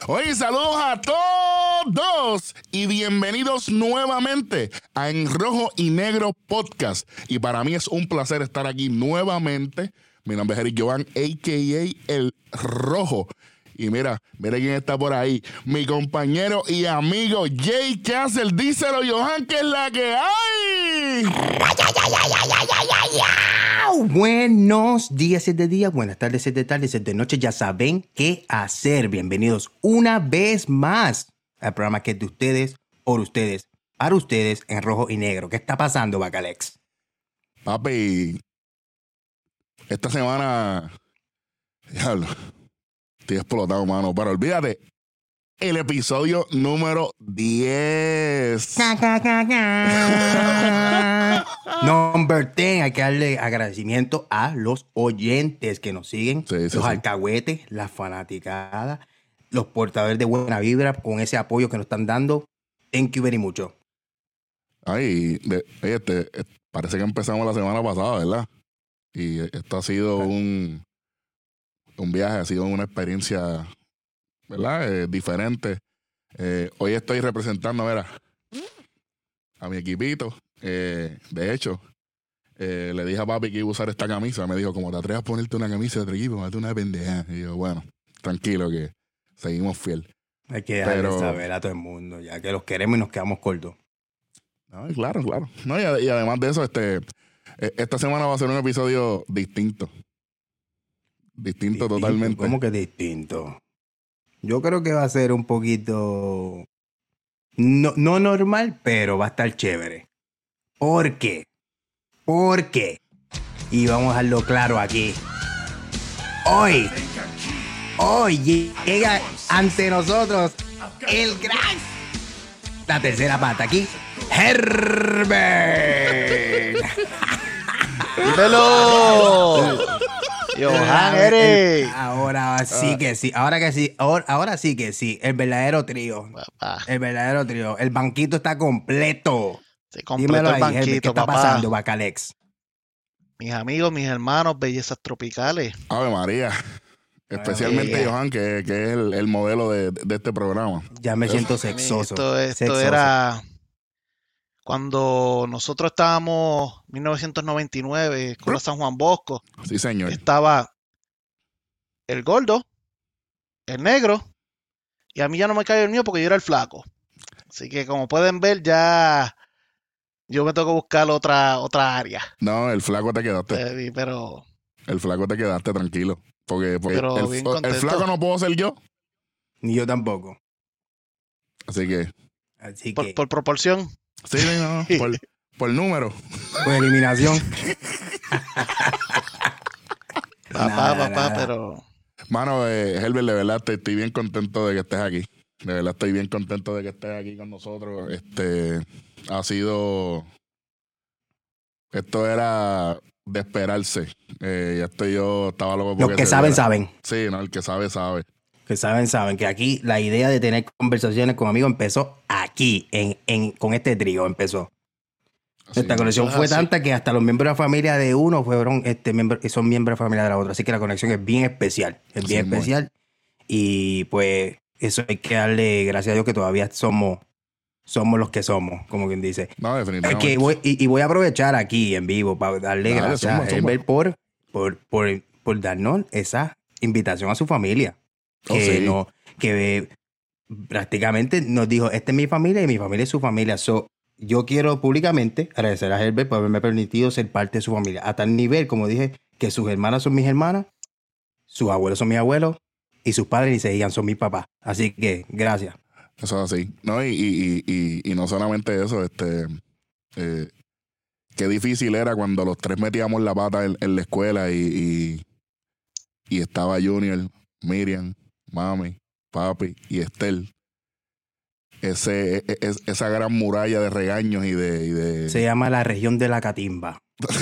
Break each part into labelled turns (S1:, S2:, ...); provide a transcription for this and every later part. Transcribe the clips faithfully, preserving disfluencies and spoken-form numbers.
S1: Oye, saludos a todos y bienvenidos nuevamente a En Rojo y Negro Podcast. Y para mí es un placer estar aquí nuevamente. Mi nombre es Eric Jovan, a k a. El Rojo. Y mira, mira quién está por ahí. Mi compañero y amigo Jay Castle. Díselo, Johan, que es la que hay.
S2: Buenos días es de día, buenas tardes es de tarde, es de noche. Ya saben qué hacer. Bienvenidos una vez más al programa que es de ustedes, por ustedes, para ustedes, en rojo y negro. ¿Qué está pasando, Bacalex?
S1: Papi, esta semana... Diablo. Estoy explotado, mano. Pero olvídate, el episodio número diez.
S2: Number diez. Hay que darle agradecimiento a los oyentes que nos siguen.
S1: Sí, sí,
S2: los
S1: sí.
S2: alcahuetes, las fanaticadas, los portadores de buena vibra con ese apoyo que nos están dando. Thank you very mucho.
S1: Ay, de, oye, este, eh, parece que empezamos la semana pasada, ¿verdad? Y esto ha sido un... un viaje, ha sido una experiencia, ¿verdad? Eh, diferente. Eh, hoy estoy representando, mira, a mi equipito. Eh, de hecho, eh, le dije a papi que iba a usar esta camisa. Me dijo, como te atreves a ponerte una camisa de otro equipo, mate una pendeja. Y yo, bueno, tranquilo que seguimos fiel.
S2: Hay que dejarle
S1: Pero-
S2: saber a todo el mundo, ya que los queremos y nos quedamos cortos.
S1: No, y claro, claro. No, y, y además de eso, este, eh, esta semana va a ser un episodio distinto. Distinto,
S2: Distinto,
S1: totalmente.
S2: ¿Cómo que distinto? Yo creo que va a ser un poquito... No, no normal, pero va a estar chévere. ¿Por qué? ¿Por qué? Y vamos a dejarlo claro aquí. Hoy, hoy llega ante nosotros el gran... La tercera pata aquí, Herbert.
S3: ¡Dímelo! Johan, Eric.
S2: Ahora sí que sí, ahora que sí, ahora, ahora sí que sí, el verdadero trío.
S3: Papá,
S2: El verdadero trío. El banquito está completo.
S3: se completó
S2: Dímelo
S3: el
S2: ahí, Herbert, ¿qué
S3: banquito,
S2: está
S3: papá.
S2: pasando, Bacalex?
S3: Mis amigos, mis hermanos, bellezas tropicales.
S1: Ave María. Especialmente
S2: María.
S1: Johan, que, que es el, el modelo de, de este programa.
S2: Ya me siento sexoso.
S3: Esto, esto
S2: sexoso.
S3: era cuando nosotros estábamos en mil novecientos noventa y nueve con la San Juan Bosco.
S1: Sí, señor.
S3: Estaba el gordo, el negro, y a mí ya no me cayó el mío porque yo era el flaco. Así que como pueden ver, ya yo me tengo que buscar otra, otra área.
S1: No, el flaco te quedaste.
S3: Eh, Pero
S1: El flaco te quedaste, tranquilo. Porque, porque
S3: Pero
S1: el,
S3: bien
S1: el
S3: contento.
S1: flaco no puedo ser yo.
S2: Ni yo tampoco.
S1: Así que,
S2: Así
S3: por,
S2: que,
S3: por proporción.
S1: sí, no, no, por, por número.
S2: por eliminación.
S3: Papá,
S2: Nada,
S3: papá,
S2: nada.
S3: pero
S1: Mano, eh, Herbert, de verdad te- estoy bien contento de que estés aquí. De verdad estoy bien contento de que estés aquí con nosotros. Este ha sido. Esto era de esperarse. Eh, ya estoy yo, estaba loco
S2: Los
S1: porque
S2: que
S1: se
S2: saben,
S1: diera.
S2: saben.
S1: Sí, no, el que sabe, sabe.
S2: Que saben, saben. Que aquí la idea de tener conversaciones con amigos empezó aquí, en, en, con este trío empezó.
S1: Así
S2: Esta
S1: es.
S2: conexión
S3: es
S2: fue
S3: así.
S2: tanta que hasta los miembros de la familia de uno fueron este miembros, son miembros de la familia de la otra. Así que la conexión es bien especial. Es bien
S1: Así mismo es.
S2: especial. Y pues eso hay que darle gracias a Dios que todavía somos, somos los que somos, como quien dice.
S1: No,
S2: Es
S1: definitivamente.
S2: que voy, y, y voy a aprovechar aquí en vivo para darle
S1: Dale,
S2: gracias
S1: zumba,
S2: a
S1: zumba.
S2: Herbert por, por, por, por darnos esa invitación a su familia.
S1: Oh,
S2: Que,
S1: sí.
S2: no, que eh, prácticamente nos dijo, esta es mi familia y mi familia es su familia. So, yo quiero públicamente agradecer a Herbert por haberme permitido ser parte de su familia. A tal nivel, como dije, que sus hermanas son mis hermanas, sus abuelos son mis abuelos y sus padres ni se digan son mis papás. Así que, gracias.
S1: Eso es así. No, y, y, y, y, y no solamente eso, este eh, qué difícil era cuando los tres metíamos la pata en, en la escuela y, y, y estaba Junior, Miriam, Mami, Papi y Estel. Ese, e- e- esa gran muralla de regaños y de, y de
S2: Se llama la región de la Catimba.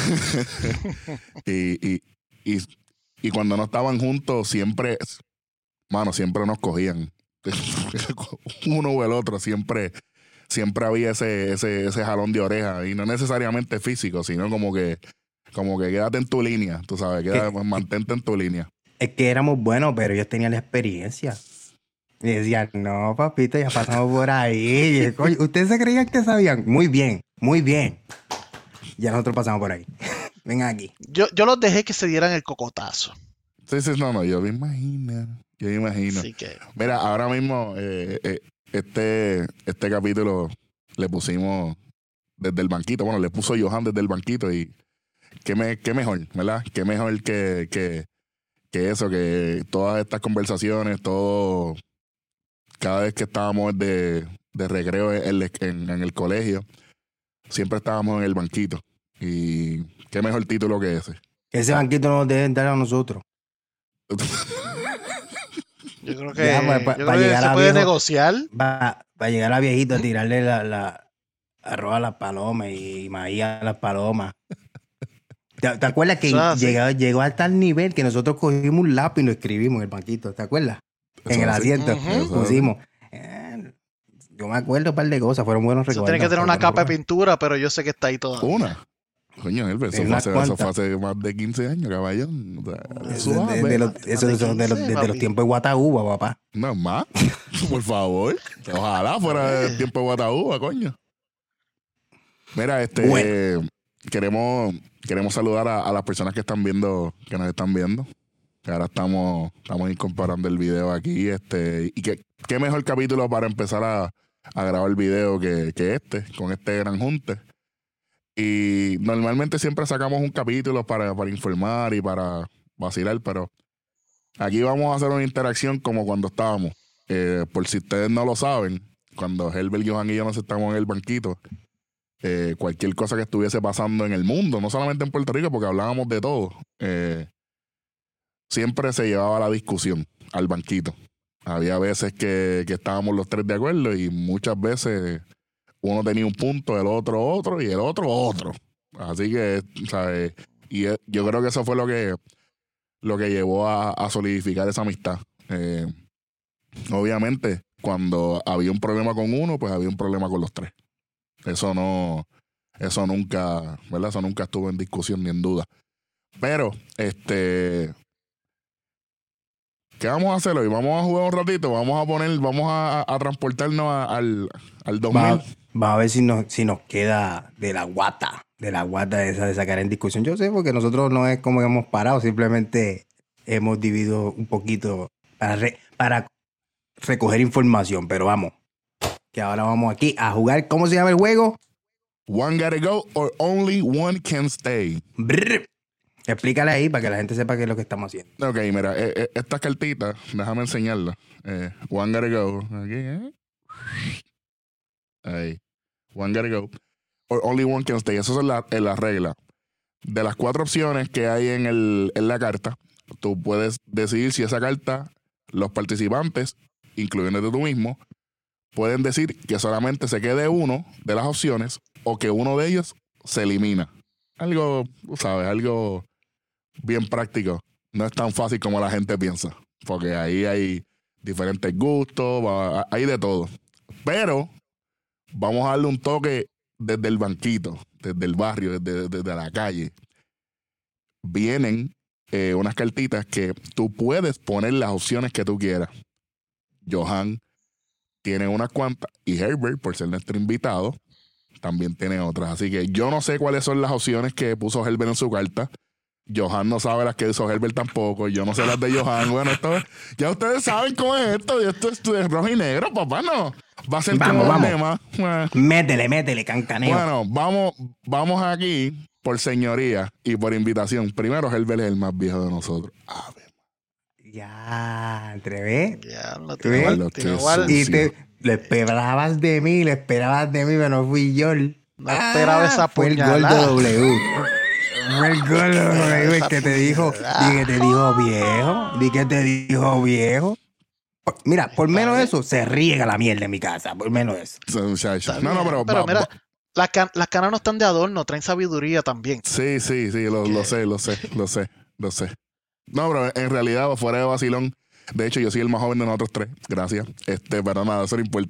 S1: y, y, y, y cuando no estaban juntos siempre, mano, siempre nos cogían. Uno o el otro, siempre, siempre había ese, ese, ese jalón de oreja. Y no necesariamente físico, sino como que, como que quédate en tu línea, tú sabes, quédate, mantente en tu línea.
S2: Es que éramos buenos, pero ellos tenían la experiencia. Y decían, no, papito, ya pasamos por ahí. Y, coño, ¿ustedes se creían que sabían? Muy bien, muy bien. Ya nosotros pasamos por ahí. Ven aquí.
S3: Yo, yo los dejé que se dieran el cocotazo.
S1: Sí, sí, no, no, yo me imagino. Yo me imagino.
S3: Así que,
S1: Mira, ahora mismo, eh, eh, este, este capítulo le pusimos desde el banquito. Bueno, le puso Johan desde el banquito y qué, me, qué mejor, ¿verdad? Qué mejor que, que, que eso, que todas estas conversaciones, todo, cada vez que estábamos de, de recreo en, en, en el colegio, siempre estábamos en el banquito. Y qué mejor título que ese.
S2: Ese banquito no nos deben dar a nosotros.
S3: yo creo que,
S2: Ya, pues, pa-
S3: yo
S2: pa
S3: creo que
S2: llegar
S3: se
S2: a
S3: puede
S2: viejo-
S3: negociar.
S2: Va, va a llegar a viejito a tirarle la, la arroz a las palomas y maíz a las palomas. ¿Te, te acuerdas que
S3: Eso es así.
S2: llegó, llegó a tal nivel que nosotros cogimos un lápiz y lo escribimos en el banquito? ¿Te acuerdas?
S1: Eso
S2: En el
S1: así.
S2: asiento
S3: Ujú.
S2: pusimos. Eh, yo me acuerdo un par de cosas, fueron buenos
S3: Eso
S2: recuerdos.
S3: tiene que tener una
S2: fueron
S3: capa de
S2: buenos.
S3: pintura, pero yo sé que está ahí todavía.
S1: Una. Coño, Elber, eso,
S2: En
S1: fue
S2: unas
S1: hace, eso fue
S2: cuantas.
S1: hace más de quince años, caballón. O sea,
S2: Eso
S1: suave.
S2: es de, de los, eso
S3: de
S2: es de los-
S3: quince,
S2: desde
S3: papi.
S2: los tiempos de Guataúba, papá.
S1: No es más. Por favor. Ojalá fuera el tiempo de Guataúba, coño. Mira, este
S2: Bueno.
S1: queremos, queremos saludar a, a las personas que están viendo, que nos están viendo. Que ahora estamos, estamos comparando el video aquí. Este, y que qué mejor capítulo para empezar a, a grabar el video que, que este, con este gran junte. Y normalmente siempre sacamos un capítulo para, para informar y para vacilar, pero aquí vamos a hacer una interacción como cuando estábamos. Eh, por si ustedes no lo saben, cuando Helber, Johan y yo nos estamos en el banquito, eh, cualquier cosa que estuviese pasando en el mundo, no solamente en Puerto Rico, porque hablábamos de todo, eh, siempre se llevaba la discusión al banquito. Había veces que, que estábamos los tres de acuerdo y muchas veces uno tenía un punto, el otro otro y el otro otro. Así que, ¿sabes? Y eh, yo creo que eso fue lo que, lo que llevó a, a solidificar esa amistad. Eh, obviamente, cuando había un problema con uno, pues había un problema con los tres. Eso no, eso nunca, ¿verdad? Eso nunca estuvo en discusión ni en duda. Pero, este, ¿qué vamos a hacer hoy? Vamos a jugar un ratito, vamos a poner, vamos a, a transportarnos a- al, al dos mil.
S2: Va, va a ver si nos, si nos queda de la guata, de la guata esa de sacar en discusión. Yo sé, porque nosotros no es como que hemos parado, simplemente hemos dividido un poquito para, re- para recoger información, pero vamos, que ahora vamos aquí a jugar. ¿Cómo se llama el juego?
S1: One gotta go or only one can stay.
S2: Brr. Explícale ahí para que la gente sepa qué es lo que estamos haciendo.
S1: Ok, mira, eh, eh, estas cartitas, déjame enseñarlas. Eh, one gotta go. Aquí, eh. Ahí. One gotta go. Or only one can stay. Esas son las la reglas. De las cuatro opciones que hay en, el, en la carta, tú puedes decidir si esa carta, los participantes, incluyéndote tú mismo, pueden decir que solamente se quede uno de las opciones o que uno de ellos se elimina. Algo, tú sabes, algo bien práctico. No es tan fácil como la gente piensa, porque ahí hay diferentes gustos, va- hay de todo. Pero vamos a darle un toque desde el banquito, desde el barrio, desde, desde la calle. Vienen eh, unas cartitas que tú puedes poner las opciones que tú quieras. Johan tiene unas cuantas y Herbert, por ser nuestro invitado, también tiene otras. Así que yo no sé cuáles son las opciones que puso Herbert en su carta. Johan no sabe las que hizo Herbert tampoco. Yo no sé las de Johan. Bueno, esto, ya ustedes saben cómo es esto. Y esto es de rojo y negro, papá, no. Va a ser
S2: Vamos,
S1: como un
S2: vamos.
S1: tema. Bueno,
S2: Métele, métele, cancaneo.
S1: bueno, vamos, vamos aquí por señoría y por invitación. Primero, Herbert es el más viejo de nosotros. A ver.
S2: Ya, ¿entrevé?
S3: Ya, lo
S2: ¿Qué?
S3: tiene
S1: Lo
S3: igual,
S1: que
S3: tiene igual.
S1: sí.
S2: Y te, le esperabas de mí, le esperabas de mí, pero no fui yo.
S3: No esperaba esa
S2: Fue el
S3: puñalada.
S2: Gordo W. Fue el Gordo W el que te dijo, di que te dijo viejo, di que te dijo viejo. Por- Mira, por menos eso, se riega la mierda en mi casa, por menos eso.
S1: Ese muchacho.
S3: Está
S1: No, no,
S3: bien,
S1: pero. va-
S3: mira,
S1: va-
S3: las, can- las canas no están de adorno, traen sabiduría también.
S1: Sí, sí, sí, lo, lo sé, lo sé, lo sé, lo sé. No, pero en realidad, fuera de vacilón, de hecho, yo soy el más joven de nosotros tres, gracias. Este, pero nada, eso no importa.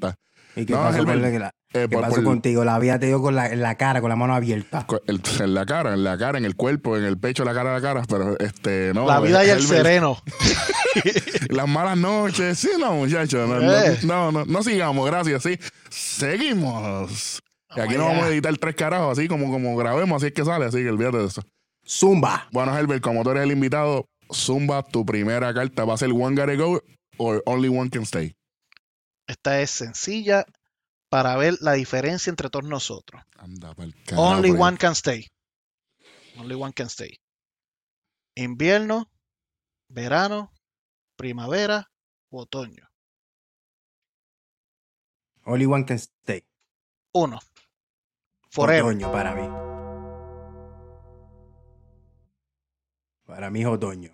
S2: ¿Y qué
S1: No,
S2: pasó,
S1: Herbert,
S2: con, la,
S1: eh,
S2: ¿qué
S1: por-
S2: pasó
S1: por-
S2: contigo? La vida te dio con la, en la cara, con la mano abierta.
S1: co- el- en la cara, en la cara, en el cuerpo, en el pecho, la cara, la cara, pero este, no.
S3: La vida y el
S1: Herbert-
S3: sereno.
S1: Las malas noches, sí, no, muchachos, no, no,
S3: Eh.
S1: no, no, no sigamos, gracias, sí. Seguimos. Y aquí no
S3: allá.
S1: vamos a editar tres carajos, así como, como grabemos, así es que sale, así que olvídate de eso.
S2: Zumba.
S1: Bueno, Herbert, como tú eres el invitado, zumba, tu primera carta va a ser One Gotta Go o Only One Can Stay.
S3: Esta es sencilla para ver la diferencia entre todos nosotros.
S1: Anda pa'l carajo,
S3: Only
S1: por ahí.
S3: one can stay. Only one can stay. Invierno, verano, primavera, u otoño.
S2: Only one can stay.
S3: Uno. Forever.
S2: Otoño para mí. Para mí es otoño.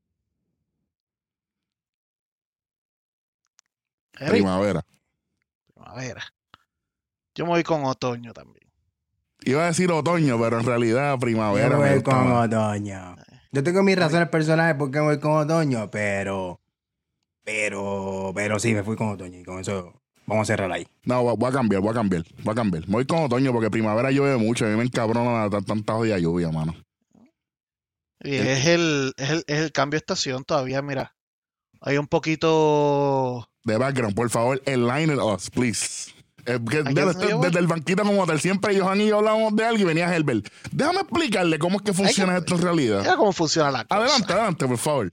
S3: Eric,
S1: Primavera.
S3: primavera. Yo me voy con otoño también.
S1: Iba a decir otoño, pero en realidad primavera.
S2: Yo
S1: me
S2: voy
S1: gusta
S2: con
S1: más.
S2: otoño. Yo tengo mis razones personales por qué voy con otoño, pero... Pero... Pero sí, me fui con otoño. Y con eso vamos a cerrar ahí.
S1: No, voy voy a cambiar, voy a cambiar, voy a cambiar. Me voy con otoño porque primavera llueve mucho. A mí me encabrona t- tanta jodida lluvia, mano.
S3: Y es el, es el, es el cambio de estación todavía, mira. Hay un poquito...
S1: De background, por favor, enlighten us, please. Eh, que
S3: Aquí
S1: desde,
S3: es donde yo voy.
S1: desde el banquito como tal, siempre Johan y yo hablábamos de algo y venía Herbert. Déjame explicarle cómo es que funciona
S3: que-
S1: esto en realidad.
S3: Mira cómo funciona la cosa.
S1: Adelante, adelante, por favor.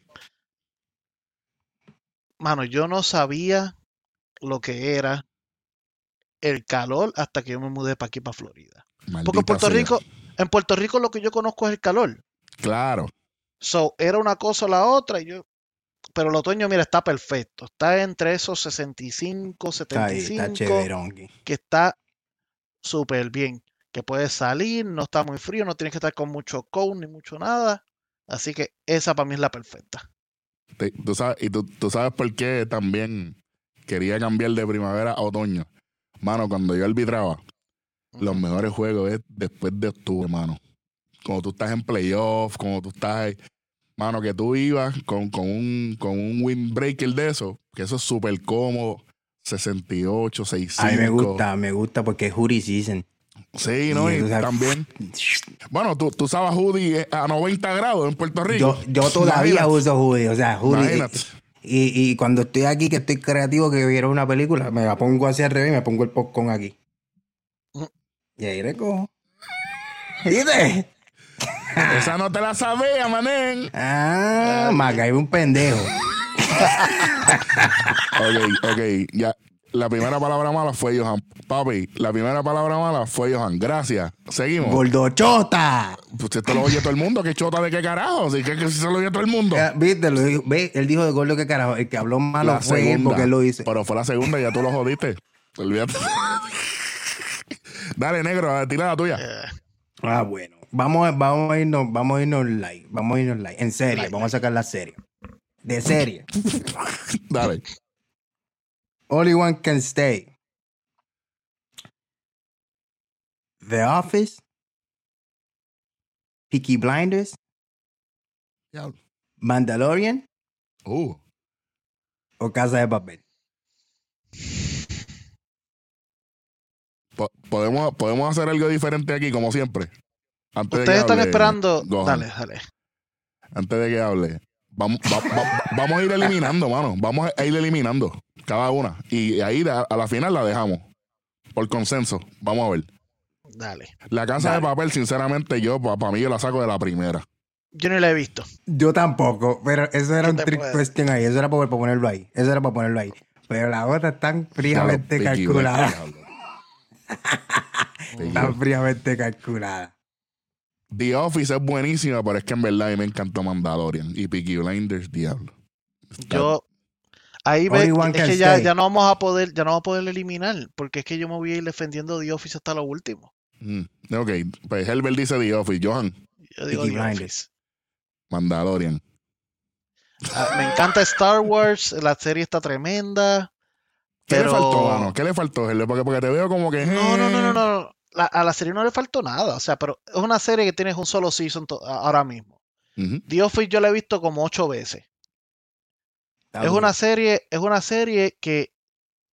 S3: Mano, yo no sabía lo que era el calor hasta que yo me mudé para aquí, para Florida. Porque
S1: Maldita
S3: en Puerto
S1: sea.
S3: Rico, en Puerto Rico lo que yo conozco es el calor.
S1: Claro.
S3: So, era una cosa o la otra y yo... Pero el otoño, mira, está perfecto. Está entre esos sesenta y cinco,
S2: Está ahí,
S3: setenta y
S2: está
S3: cinco,
S2: chéverón.
S3: que está súper bien. Que puedes salir, no está muy frío, no tienes que estar con mucho coat ni mucho nada. Así que esa para mí es la perfecta.
S1: Te- tú sabes, y tú, tú sabes por qué también quería cambiar de primavera a otoño. Mano, cuando yo arbitraba, los mejores juegos es después de octubre, mano. Cuando tú estás en playoff, cuando tú estás ahí, mano, que tú ibas con, con un con un windbreaker de eso, que eso es súper cómodo, sesenta y ocho, sesenta y cinco.
S2: A mí me gusta, me gusta porque es hoodie season.
S1: Sí, ¿no?
S2: Y
S1: Y
S2: tú sabes-
S1: también. Bueno, tú, tú usabas hoodie a noventa grados en Puerto Rico.
S2: Yo, yo todavía
S1: Imagínate.
S2: uso hoodie, o sea, hoodie.
S1: Imagínate.
S2: Y, y cuando estoy aquí, que estoy creativo, que quiero una película, me la pongo hacia al revés y me pongo el popcorn aquí.
S3: Mm.
S2: Y ahí recojo. ¿Viste?
S1: Esa no te la sabía, manén.
S2: Ah, me caí un pendejo.
S1: Ok, ok, ya. La primera palabra mala fue Johan. Papi, la primera palabra mala fue Johan. Gracias. Seguimos.
S2: ¡Gordochota!
S1: Pues esto lo oye todo el mundo. ¿Qué chota de qué carajo? ¿Sí? ¿Qué, qué se lo oye todo el mundo?
S2: Eh, ¿Viste? Lo dijo- ve, él dijo de gordo que carajo. El que habló malo
S1: La
S2: fue él
S1: segunda.
S2: porque él lo dice.
S1: Pero fue la segunda y ya tú lo jodiste. Olvídate. Dale, negro, tira la tuya.
S3: Eh,
S2: Ah, bueno. Vamos, a- vamos a irnos, vamos a irnos live. Vamos a irnos live. En serie,
S3: Live,
S2: vamos a sacar la serie. De serie.
S1: Dale.
S2: Only one can stay. The Office. Peaky Blinders.
S1: Diablo.
S2: Mandalorian.
S1: Uh.
S2: O Casa de Papel.
S1: Po- podemos, podemos hacer algo diferente aquí, como siempre. Antes de
S3: Ustedes
S1: que
S3: están
S1: hable,
S3: esperando.
S1: Gohan,
S3: Dale, dale.
S1: Antes de que hable. Vamos, va- va- vamos a ir eliminando, mano. Vamos a ir eliminando cada una. Y ahí a, a la final la dejamos. Por consenso. Vamos a ver.
S3: Dale.
S1: La Casa
S2: Dale.
S1: de Papel, sinceramente, yo, para mí, yo la saco de la primera.
S3: Yo ni la he visto.
S2: Yo tampoco, pero eso era
S3: ¿Qué
S2: un
S3: te
S2: trick
S3: puede?
S2: question ahí. Eso era para, para ponerlo ahí. Eso era para ponerlo ahí. Pero la otra tan fríamente
S1: Diablo, Peaky
S2: calculada.
S1: Blinders, diablo.
S2: Tan fríamente calculada.
S1: The Office es buenísima, pero es que en verdad a mí me encantó Mandalorian y Peaky Blinders, diablo. Está-
S3: Yo. Ahí
S2: Only
S3: ve,
S2: one
S3: es
S2: can
S3: que ya,
S2: stay.
S3: ya no vamos a poder, ya no vamos a poder eliminar, porque es que yo me voy a ir defendiendo The Office hasta lo último.
S1: Mm, ok, pues Herbert dice The Office. Johan,
S3: Yo digo
S2: Peaky
S3: The
S2: Blinders.
S3: Office.
S1: Mandalorian.
S3: Ah, me encanta Star Wars, la serie está tremenda.
S1: ¿Qué
S3: Pero...
S1: le faltó, mano? ¿Qué le faltó, Herbert? Porque, porque te veo como que...
S3: No, no, no, no,
S1: eh,
S3: no. La- a la serie no le faltó nada. O sea, pero es una serie que tienes un solo season to- a- ahora mismo.
S1: Ujú.
S3: The Office yo la he visto como ocho veces.
S2: Está
S3: Es
S2: duro.
S3: una serie, es una serie que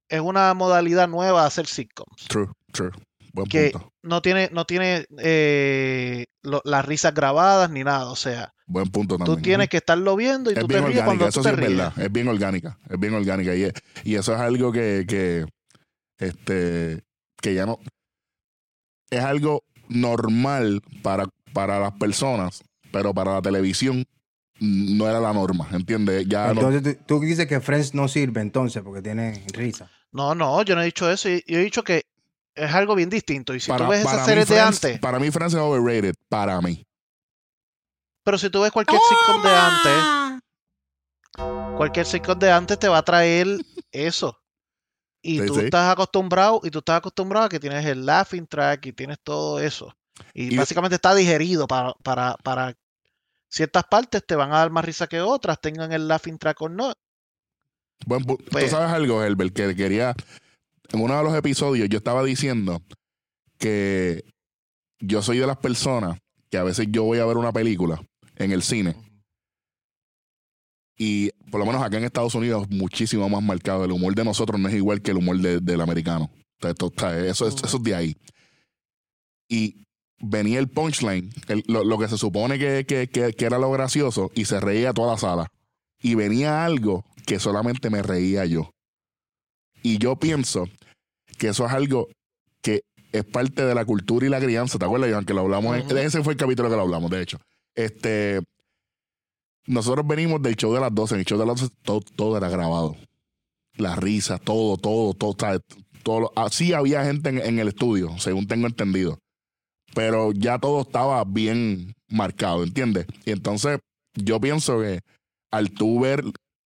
S3: es una modalidad nueva de hacer sitcoms.
S1: True, true. Buen
S3: Que
S1: punto.
S3: no tiene, no tiene eh, lo- las risas grabadas ni nada. O sea,
S1: Buen punto
S3: tú
S1: también.
S3: tienes que estarlo viendo y
S1: Es
S3: tú te
S1: bien
S3: ríes
S1: orgánica,
S3: cuando
S1: eso
S3: tú
S1: sí
S3: te
S1: es
S3: ríes.
S1: verdad. Es bien orgánica, es bien orgánica. Y, y eso es algo que, que, este, que ya no... Es algo normal para, para las personas, pero para la televisión mm, no era la norma, ¿entiendes? Ya no...
S2: Entonces tú, tú dices que Friends no sirve entonces porque tiene risa.
S3: No, no, yo no he dicho eso. Yo he dicho que es algo bien distinto. Y si tú
S1: Para,
S3: ves esas
S1: para mí,
S3: series de
S1: Friends,
S3: antes,
S1: para mí, Friends es overrated. Para mí.
S3: pero si tú ves cualquier sitcom de antes, cualquier sitcom de antes te va a traer eso. Y
S1: Sí,
S3: tú
S1: sí.
S3: estás acostumbrado, y tú estás acostumbrado a que tienes el laughing track y tienes todo eso. Y,
S1: Y-
S3: básicamente está digerido para, para, para ciertas partes te van a dar más risa que otras, tengan el laughing track o no.
S1: Buen pu- Tú
S3: Pues,
S1: sabes algo, Herbert, que quería... En uno de los episodios yo estaba diciendo que yo soy de las personas que a veces yo voy a ver una película en el cine y por lo menos acá en Estados Unidos es muchísimo más marcado. El humor de nosotros no es igual que el humor de- del americano. O sea, esto está- eso, es, eso es de ahí. Y venía el punchline, el- lo, lo que se supone que, que, que, que era lo gracioso, y se reía toda la sala. Y venía algo que solamente me reía yo. Y yo pienso que eso es algo que es parte de la cultura y la crianza. ¿Te acuerdas, Johan? Que lo hablamos. en-
S3: Ujú.
S1: ese fue el capítulo que lo hablamos, de hecho. Este, nosotros venimos del show de las doce. En el show de las doce todo, todo era grabado. Las risas, todo, todo, todo. ¿sabes? todo lo- así había gente en, en el estudio, según tengo entendido. Pero ya todo estaba bien marcado, ¿entiendes? Y entonces yo pienso que al tú ver,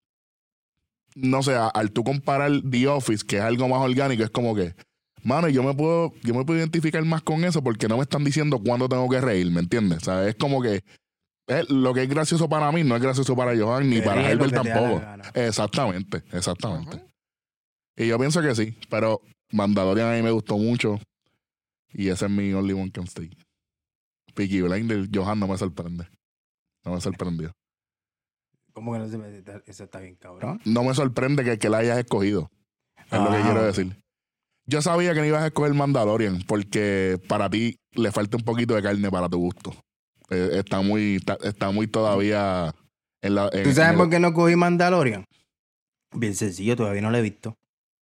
S1: no sé, a- al tú comparar The Office, que es algo más orgánico, es como que, mano, yo me puedo, yo me puedo identificar más con eso porque no me están diciendo cuándo tengo que reír, ¿me entiendes? O sea, es como que eh, lo que es gracioso para mí no es gracioso para Johan ni
S2: Te
S1: para
S2: ríes lo
S1: Herbert
S2: que te da la
S1: tampoco.
S2: gana.
S1: Exactamente, exactamente.
S3: Ujú.
S1: Y yo pienso que sí, pero Mandalorian a mí me gustó mucho y ese es mi Only One Can Stay. Peaky Blinders, Johan no me sorprende. No me sorprendió.
S2: ¿Cómo que no se me... Eso está bien, cabrón.
S1: No me sorprende que, que la hayas escogido. Es lo que
S2: Ah,
S1: quiero
S2: ok.
S1: decir. Yo sabía que no ibas a escoger Mandalorian porque para ti le falta un poquito de carne para tu gusto. Eh, está muy está, está muy todavía en la... en-
S2: ¿Tú sabes
S1: en el-
S2: por qué no cogí Mandalorian? Bien sencillo, todavía no lo he visto.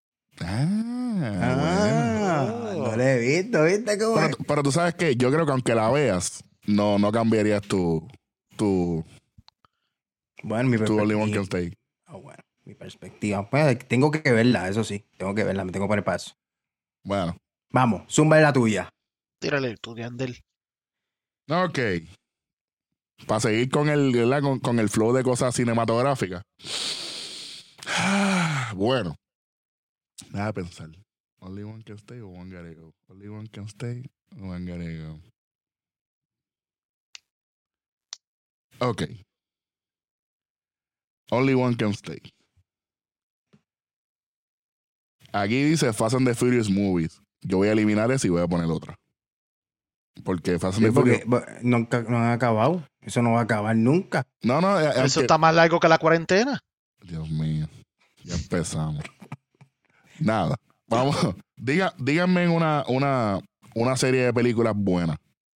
S1: Ah,
S2: Ah,
S3: bueno.
S2: no lo he visto, ¿viste cómo
S1: bueno.
S2: es?
S1: Pero, pero tú sabes que yo creo que aunque la veas, no, no cambiarías tu, tu,
S2: Bueno, mi
S1: tu Only One Can
S2: perspectiva.
S1: Stay.
S2: Ah, bueno, mi perspectiva. Pues, tengo que verla, eso sí. Tengo que verla, me tengo que poner paso.
S1: Bueno,
S2: Vamos, zumba la tuya.
S3: Tírale tu Yandel.
S1: ok. Para seguir con el, ¿verdad? Con, con el flow de cosas cinematográficas. Ah, bueno. Déjame pensar. Only one can stay or one gotta go. Only one can stay or one gotta go. Ok. Only one can stay. Aquí dice Fast and the Furious Movies. Yo voy a eliminar eso y voy a poner otra. Porque Fast and
S2: Sí,
S1: the Furious...
S2: porque bo- nunca, no han acabado. Eso no va a acabar nunca.
S1: No, no, eh,
S3: Eso
S1: aunque-
S3: está más largo que la cuarentena.
S1: Dios mío. Ya empezamos. Nada. Vamos. Diga, díganme una, una, una serie de películas buenas.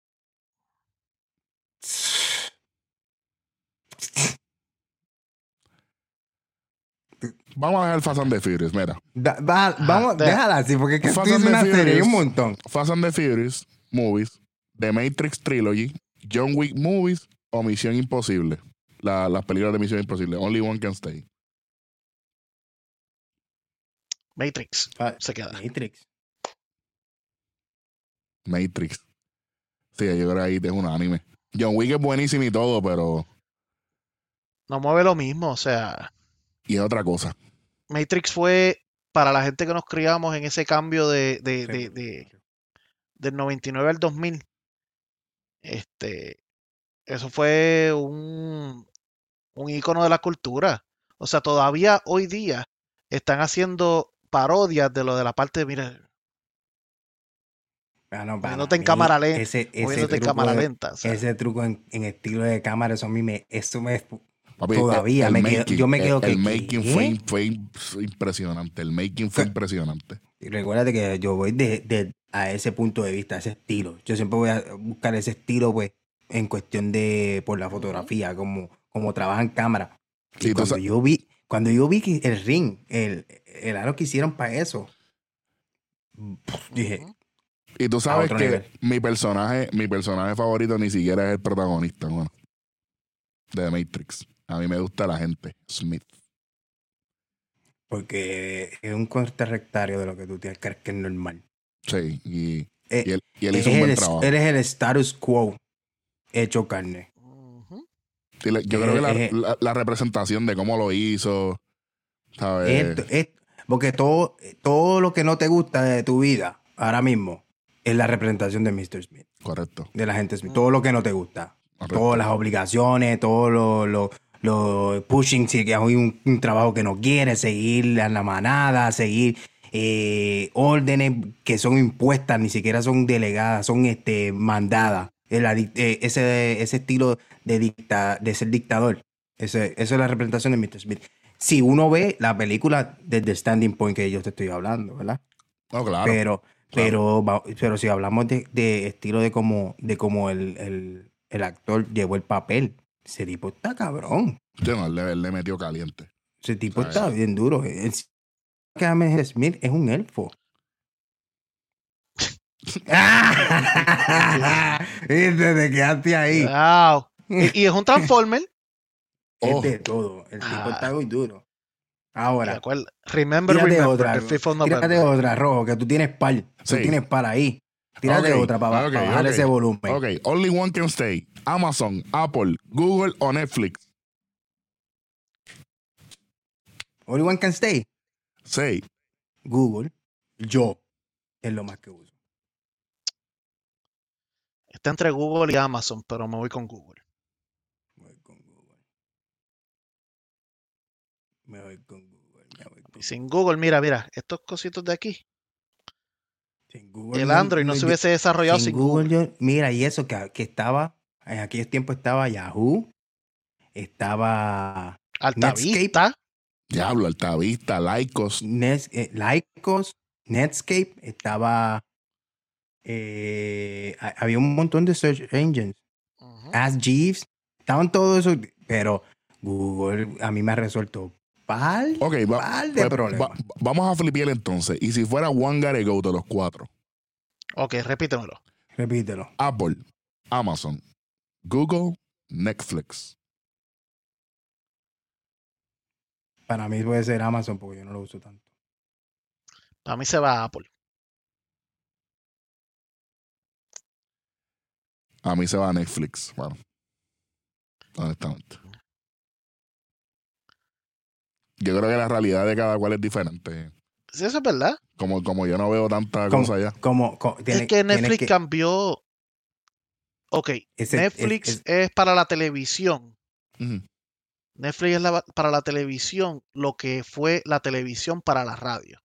S1: Vamos a dejar Fast and the Furious, mira.
S2: Da- va- vamos,
S3: deja-
S2: déjala así, porque es que
S1: Fast
S2: tú
S1: and
S2: dices
S1: the
S2: una serie, hay un
S1: Furious.
S2: montón.
S1: Fast and the Furious Movies, The Matrix Trilogy, John Wick Movies o Misión Imposible. La- las películas de Misión Imposible. Only One Can Stay.
S3: Matrix.
S2: Ah,
S3: Se queda.
S2: Matrix.
S1: Matrix. Sí, yo creo que ahí es un anime. John Wick es buenísimo y todo, pero...
S3: No mueve lo mismo. O sea,
S1: Y es otra cosa.
S3: Matrix fue para la gente que nos criamos en ese cambio de, de, de, de- del noventa y nueve al dos mil. Este, eso fue un, un ícono de la cultura. O sea, todavía hoy día están haciendo parodias de lo de la parte de, mira,
S2: Ah, no, para
S3: moviéndote en
S2: mí,
S3: cámara lenta,
S2: ese, ese
S3: moviéndote en
S2: truco,
S3: cámara
S2: de-
S3: lenta. O sea,
S2: ese truco en, en estilo de cámara, eso a mí me, eso me,
S1: Papi,
S2: Todavía
S1: el
S2: me quedo-
S1: making,
S2: yo me
S1: el-
S2: quedo
S1: El,
S2: que,
S1: making
S2: ¿qué?
S1: fue, fue impresionante. El making fue
S2: ¿Qué?
S1: impresionante.
S2: Y recuérdate que yo voy de, de- a ese punto de vista, a ese estilo. Yo siempre voy a buscar ese estilo, pues, en cuestión de, por la fotografía, como, como trabaja en cámara. Y
S1: Sí, tú
S2: cuando
S1: sa-
S2: yo vi, cuando yo vi que el ring, el, el aro que hicieron para eso, dije,
S3: Ujú.
S1: Y tú
S2: a
S1: sabes
S2: otro
S1: que
S2: nivel.
S1: mi personaje, mi personaje favorito ni siquiera es el protagonista, bueno, de The Matrix. A mí me gusta la gente, Smith.
S2: Porque es un corte rectario de lo que tú tienes que creer que es normal.
S1: Sí, y,
S2: Eh,
S1: y él, y él
S2: es
S1: hizo un
S2: el,
S1: buen
S2: es-
S1: trabajo.
S2: eres el status quo hecho carne.
S3: Ujú.
S1: Y le- yo
S2: es-
S1: creo que la,
S2: es-
S1: la- la representación de cómo lo hizo, ¿sabes?
S2: Es- es- porque todo, todo lo que no te gusta de tu vida ahora mismo es la representación de mister Smith,
S1: Correcto,
S2: de la gente Smith. Todo lo que no te gusta.
S1: correcto.
S2: Todas las obligaciones, todo lo, lo, lo pushing, si que hay un, un trabajo que no quiere, seguir a la manada, seguir eh, órdenes que son impuestas, ni siquiera son delegadas, son este, mandadas. El adic- eh, ese, ese estilo de, dicta, de ser dictador. Ese, esa es la representación de mister Smith. Si uno ve la película desde el standing point que yo te estoy hablando, ¿verdad?
S1: No, claro.
S2: Pero,
S1: claro.
S2: pero, va- pero si hablamos de, de estilo de cómo, de cómo el, el, el actor llevó el papel, ese tipo está cabrón.
S1: Sí, no, él, le, él le metió caliente.
S2: Ese tipo
S1: ¿Sabes?
S2: está bien duro. El, que Ahmed Smith es un elfo. Viste, te quedaste ahí.
S3: Wow. Y, y es un Transformer.
S2: Es
S1: Oh,
S2: de todo. El tipo
S3: Ah.
S2: está muy duro.
S3: Y
S2: Ahora,
S3: acuerda- Remember,
S2: tírate
S3: remember,
S2: otra.
S3: the fifth of
S2: Tírate
S3: November.
S2: otra, Rojo, que tú tienes par. Tú
S1: Sí.
S2: tienes par ahí. Tírate
S1: Ok,
S2: otra para,
S1: ok,
S2: bajar
S1: ok.
S2: ese volumen.
S1: Ok, only one can stay. Amazon, Apple, Google o Netflix.
S2: Only one can stay.
S1: Sí.
S2: Google. Yo. Es lo más que uso.
S3: Está entre Google y Amazon, pero me voy con Google.
S2: Me voy con Google. Me voy con Google. Me voy con
S3: Y sin Google, mira, mira, estos cositos de aquí.
S2: Sin Google
S3: El
S2: no-
S3: Android no
S2: no,
S3: se
S2: yo-
S3: hubiese desarrollado
S2: sin
S3: sin
S2: Google,
S3: Google.
S2: yo, mira, y eso que, que estaba, en aquellos tiempos estaba Yahoo, estaba
S3: Altavista.
S1: Diablo, Altavista, Lycos.
S2: Nes, eh, Lycos, Netscape, estaba, eh, ha- había un montón de search engines,
S3: Ujú.
S2: Ask Jeeves, estaban todos esos, pero Google a mí me ha resuelto par,
S1: Ok, va-
S2: par de
S1: pues,
S2: problemas.
S1: va- vamos a flipear entonces. Y si fuera One Gotta Go de los cuatro:
S3: Ok, repítemelo.
S2: Repítelo.
S1: Apple, Amazon, Google, Netflix.
S2: Para mí puede ser Amazon porque yo no lo uso tanto.
S3: A mí se va a Apple.
S1: A mí se va a Netflix. Bueno, honestamente. Yo creo que la realidad de cada cual es diferente.
S3: Sí, eso es verdad.
S1: Como, como yo no veo tanta
S2: Como,
S1: cosa allá.
S2: como, co- tiene-
S3: es que
S2: tienes
S3: Netflix
S2: que-
S3: cambió. Ok,
S2: ese-
S3: Netflix
S2: es-
S3: es,
S2: es-
S3: para la televisión.
S1: Ujú.
S3: Netflix es la- para la televisión lo que fue la televisión para la radio.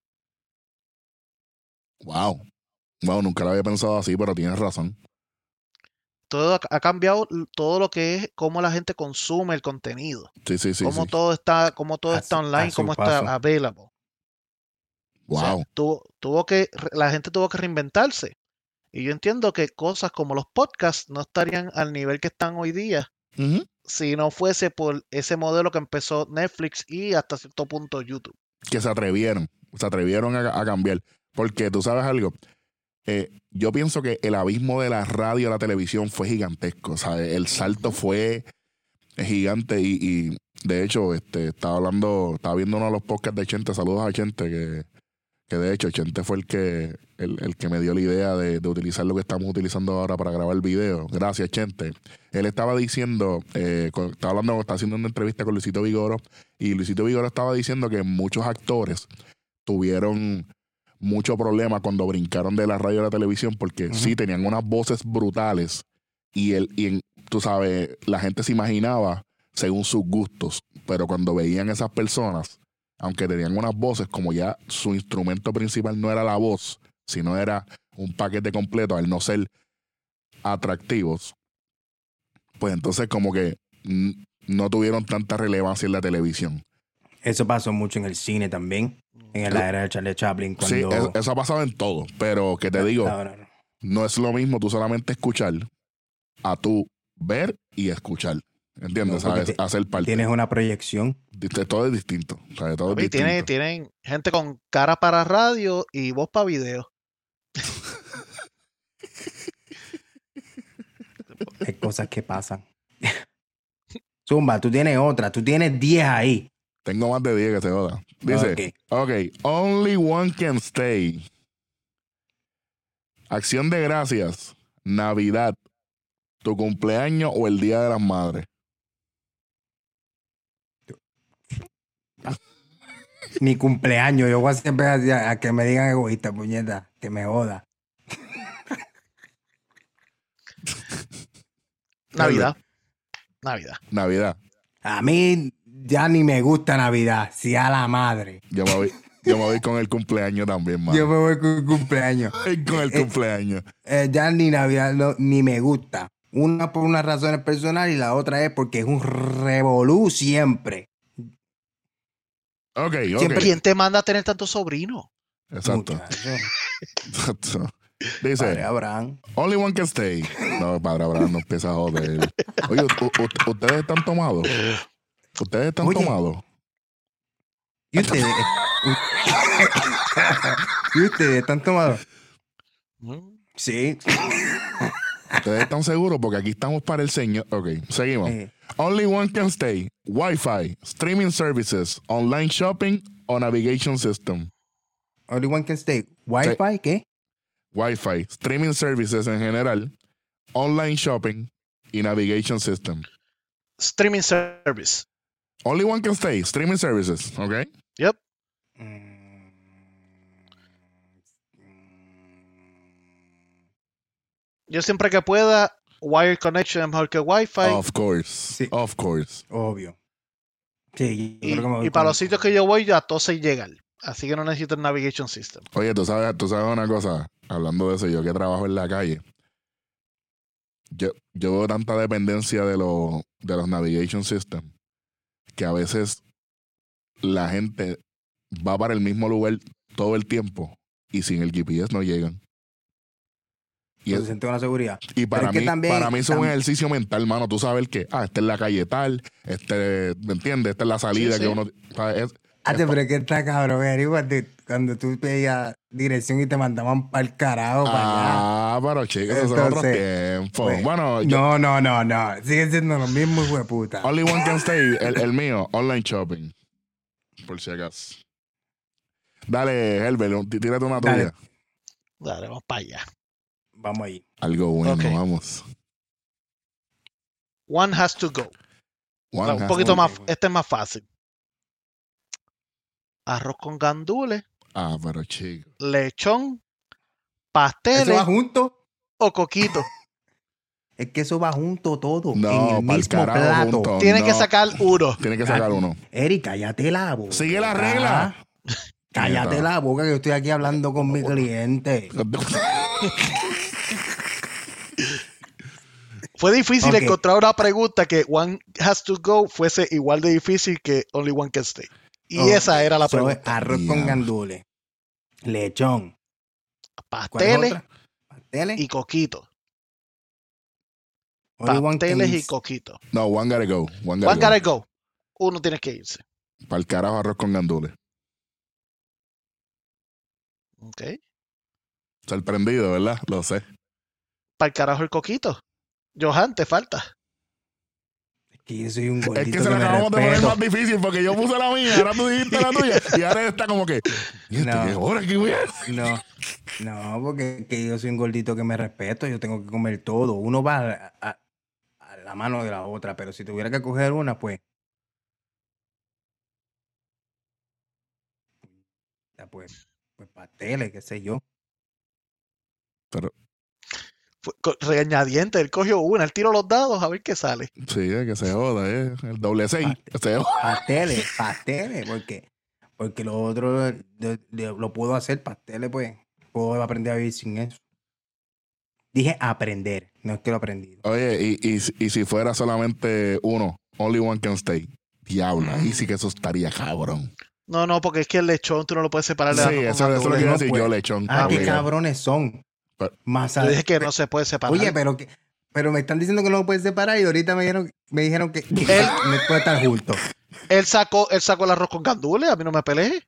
S1: Wow. Wow, nunca lo había pensado así, pero tienes razón.
S3: Todo ha, ha cambiado l- todo lo que es cómo la gente consume el contenido.
S1: Sí, sí, sí.
S3: cómo
S1: sí.
S3: todo está, cómo todo
S2: A
S3: está
S2: su-
S3: online,
S2: a su
S3: cómo está
S2: paso.
S3: available. O sea,
S1: Wow.
S3: tuvo, tuvo que, re- la gente tuvo que reinventarse. Y yo entiendo que cosas como los podcasts no estarían al nivel que están hoy día
S1: Ujú.
S3: si no fuese por ese modelo que empezó Netflix y hasta cierto punto YouTube.
S1: Que se atrevieron. Se atrevieron a, a cambiar. Porque tú sabes algo. Eh, yo pienso que el abismo de la radio a la televisión fue gigantesco. O sea, el salto fue gigante y, y, de hecho, este, estaba hablando, estaba viendo uno de los podcasts de Chente. Saludos a Chente, que, que de hecho Chente fue el que, el, el que me dio la idea de, de utilizar lo que estamos utilizando ahora para grabar el video. Gracias, Chente. Él estaba diciendo, eh, con- estaba hablando, estaba haciendo una entrevista con Luisito Vigoro, y Luisito Vigoro estaba diciendo que muchos actores tuvieron mucho problema cuando brincaron de la radio a la televisión porque
S2: Ujú.
S1: sí tenían unas voces brutales y, el, y en- tú sabes, la gente se imaginaba según sus gustos, pero cuando veían esas personas, aunque tenían unas voces, como ya su instrumento principal no era la voz, sino era un paquete completo, al no ser atractivos, pues entonces como que mm, no tuvieron tanta relevancia en la televisión.
S2: Eso pasó mucho en el cine también. En la era de Charlie Chaplin. Cuando...
S1: Sí, eso, eso ha pasado en todo. Pero que te digo,
S2: no, no, no.
S1: no es lo mismo tú solamente escuchar a tú ver y escuchar. ¿Entiendes?
S2: No,
S1: ¿Sabes?
S2: te-
S1: Hacer parte.
S2: Tienes una proyección.
S1: De- Todo es distinto. ¿Sabes? Todo es
S3: Papi,
S1: distinto.
S3: tienen, tienen gente con cara para radio y voz para video.
S2: Hay cosas que pasan. Zumba, tú tienes otra. Tú tienes diez ahí.
S1: Tengo más de diez que se joda. Dice,
S2: Ok.
S1: ok, only one can stay. Acción de gracias, Navidad, tu cumpleaños o el Día de las Madres.
S2: Mi cumpleaños. Yo voy a siempre a, a que me digan egoísta, puñeta. Que me joda.
S3: Navidad. Navidad.
S1: Navidad.
S2: A mí ya ni me gusta Navidad. Si a la madre.
S1: Yo me voy, yo me voy con el cumpleaños también, mano.
S2: Yo me voy con el cumpleaños.
S1: Con el
S2: Eh,
S1: cumpleaños.
S2: Eh, ya ni Navidad no- ni me gusta. Una por unas razones personales y la otra es porque es un revolú siempre.
S1: Ok, ok.
S2: siempre-
S3: ¿Quién te manda a tener tantos sobrinos?
S1: Exacto.
S2: Muchacho.
S1: Exacto.
S2: Padre
S1: Dice,
S2: Abraham.
S1: only one can stay. No, padre Abraham, no empieza a joder. Oye, u- u- ¿ustedes están tomados? ¿Ustedes están
S2: Oye.
S1: tomados?
S2: ¿Y ustedes? ¿Y ustedes están tomados?
S3: Mm.
S2: Sí.
S1: ¿Ustedes están seguros? Porque aquí estamos para el señor. Ok, seguimos.
S2: Eh,
S1: Only one can stay. Wi-Fi, streaming services, online shopping o navigation system.
S2: only one can stay. ¿Wi-Fi qué?
S1: Wi-Fi, streaming services en general, online shopping y navigation system.
S3: Streaming service.
S1: Only one can stay. Streaming services, ¿ok?
S3: Yep.
S2: Mm,
S3: Yo siempre que pueda, wire connection es mejor que Wi-Fi.
S1: Of course,
S2: Sí.
S1: of course.
S2: Obvio. Sí, yo
S3: y
S2: creo que me voy
S3: y para
S2: con-
S3: los sitios que yo voy, ya todo se llega. Así que no necesito el navigation system.
S1: Oye, tú sabes, tú sabes una cosa, hablando de eso, yo que trabajo en la calle, yo, yo veo tanta dependencia de, los de los navigation system que a veces la gente va para el mismo lugar todo el tiempo y sin el G P S no llegan. Y,
S2: se
S1: es-
S2: siente una seguridad.
S1: y para,
S2: Pero es que
S1: mí,
S2: también-
S1: para mí eso es un
S2: tam-
S1: ejercicio mental, mano. Tú sabes que, ah, esta es la calle tal, este, ¿me entiendes? Esta es la salida
S3: Sí,
S1: que
S3: sí.
S1: uno... o sea, es-
S2: Ah,
S1: es pa-
S2: pero es que está cabrón, Eric, cuando, cuando tú pedías dirección y te mandaban para el carajo, para allá.
S1: Ah, pero chicos, esos son otros
S2: Entonces,
S1: tiempos.
S2: pues,
S1: bueno, yo-
S2: No, no, no, no. Sigue siendo lo mismo, hijo de puta.
S1: Only one can stay, el, el mío, online shopping. Por si acaso. Dale, Herbert, un- tí- tírate una
S2: Dale.
S1: tuya.
S3: Dale, vamos para allá.
S2: Vamos ahí.
S1: Algo bueno,
S3: Ok.
S1: vamos.
S3: One has to go.
S1: One
S3: un
S1: has-
S3: poquito
S2: ok,
S3: más,
S2: bueno.
S3: este es más fácil. Arroz con gandules,
S1: Ah, pero chico.
S3: lechón,
S2: ¿Eso
S3: pasteles
S2: va junto?
S3: o coquito.
S2: Es que eso va junto todo.
S1: No,
S2: en el
S1: pa'l
S2: mismo
S1: carajo
S2: plato.
S1: junto.
S3: Tienes que
S1: no.
S3: sacar uno.
S1: Tienes que sacar uno.
S2: Eric, cállate la boca.
S1: Sigue la regla.
S2: Cállate
S1: Nieta.
S2: la boca que yo estoy aquí hablando con mi cliente.
S3: Fue difícil
S2: Ok.
S3: encontrar una pregunta que one has to go fuese igual de difícil que only one can stay. Y
S2: Ok,
S3: esa era la
S2: so,
S3: pregunta.
S2: arroz
S1: Diablo.
S2: con gandules. Lechón. ¿Cuál es
S3: Pasteles
S2: otra? Pasteles.
S3: y coquito.
S2: Only one
S3: Pasteles
S2: can-
S3: y coquito.
S1: No, one gotta go. One gotta
S3: One gotta go. Uno tiene que irse.
S1: Para el carajo, arroz con gandules.
S3: Ok.
S1: Sorprendido, ¿verdad? Lo sé.
S3: Para el carajo el coquito. Johan, te falta.
S2: Es que yo soy un
S1: Es
S2: gordito
S1: que se lo
S2: me
S1: acabamos de poner
S2: respeto.
S1: más difícil porque yo puse la mía, ahora tú dijiste la tuya y ahora está como que. ¿Y este
S2: No.
S1: qué hora que voy a hacer?
S2: No, no, porque es que yo soy un gordito que me respeto, yo tengo que comer todo. Uno va a, a- a la mano de la otra, pero si tuviera que coger una, pues. ya, Pues, pues pasteles, qué sé yo.
S1: Pero
S3: Fue co- regañadiente, él cogió una, él tiró los dados a ver qué sale.
S1: sí, es que se joda, ¿eh? El doble seis. Se joda.
S2: Pasteles, pasteles, porque, porque lo otro de- de- lo puedo hacer, pasteles, pues. Puedo aprender a vivir sin eso. Dije aprender, no es que lo aprendí.
S1: Oye, y, y, y si fuera solamente uno, Only one can stay. Diablo, ahí sí que eso estaría cabrón.
S3: No, no, porque es que el lechón tú no lo puedes separar de
S1: Sí,
S3: arroz con
S1: eso, eso es lo que
S3: gandules.
S1: iba a
S2: No
S1: decir
S2: puede.
S1: yo, lechón.
S2: Ah, qué
S1: obligado.
S2: cabrones son.
S1: Pero-
S2: Más
S3: Yo
S2: a-
S3: dije que no se puede separar.
S2: Oye, pero que, pero me están diciendo que no lo puedes separar y ahorita me dijeron, me dijeron que, que
S3: Él-
S2: no puede estar juntos.
S3: Él sacó, él sacó el arroz con gandules, a mí no me peleé.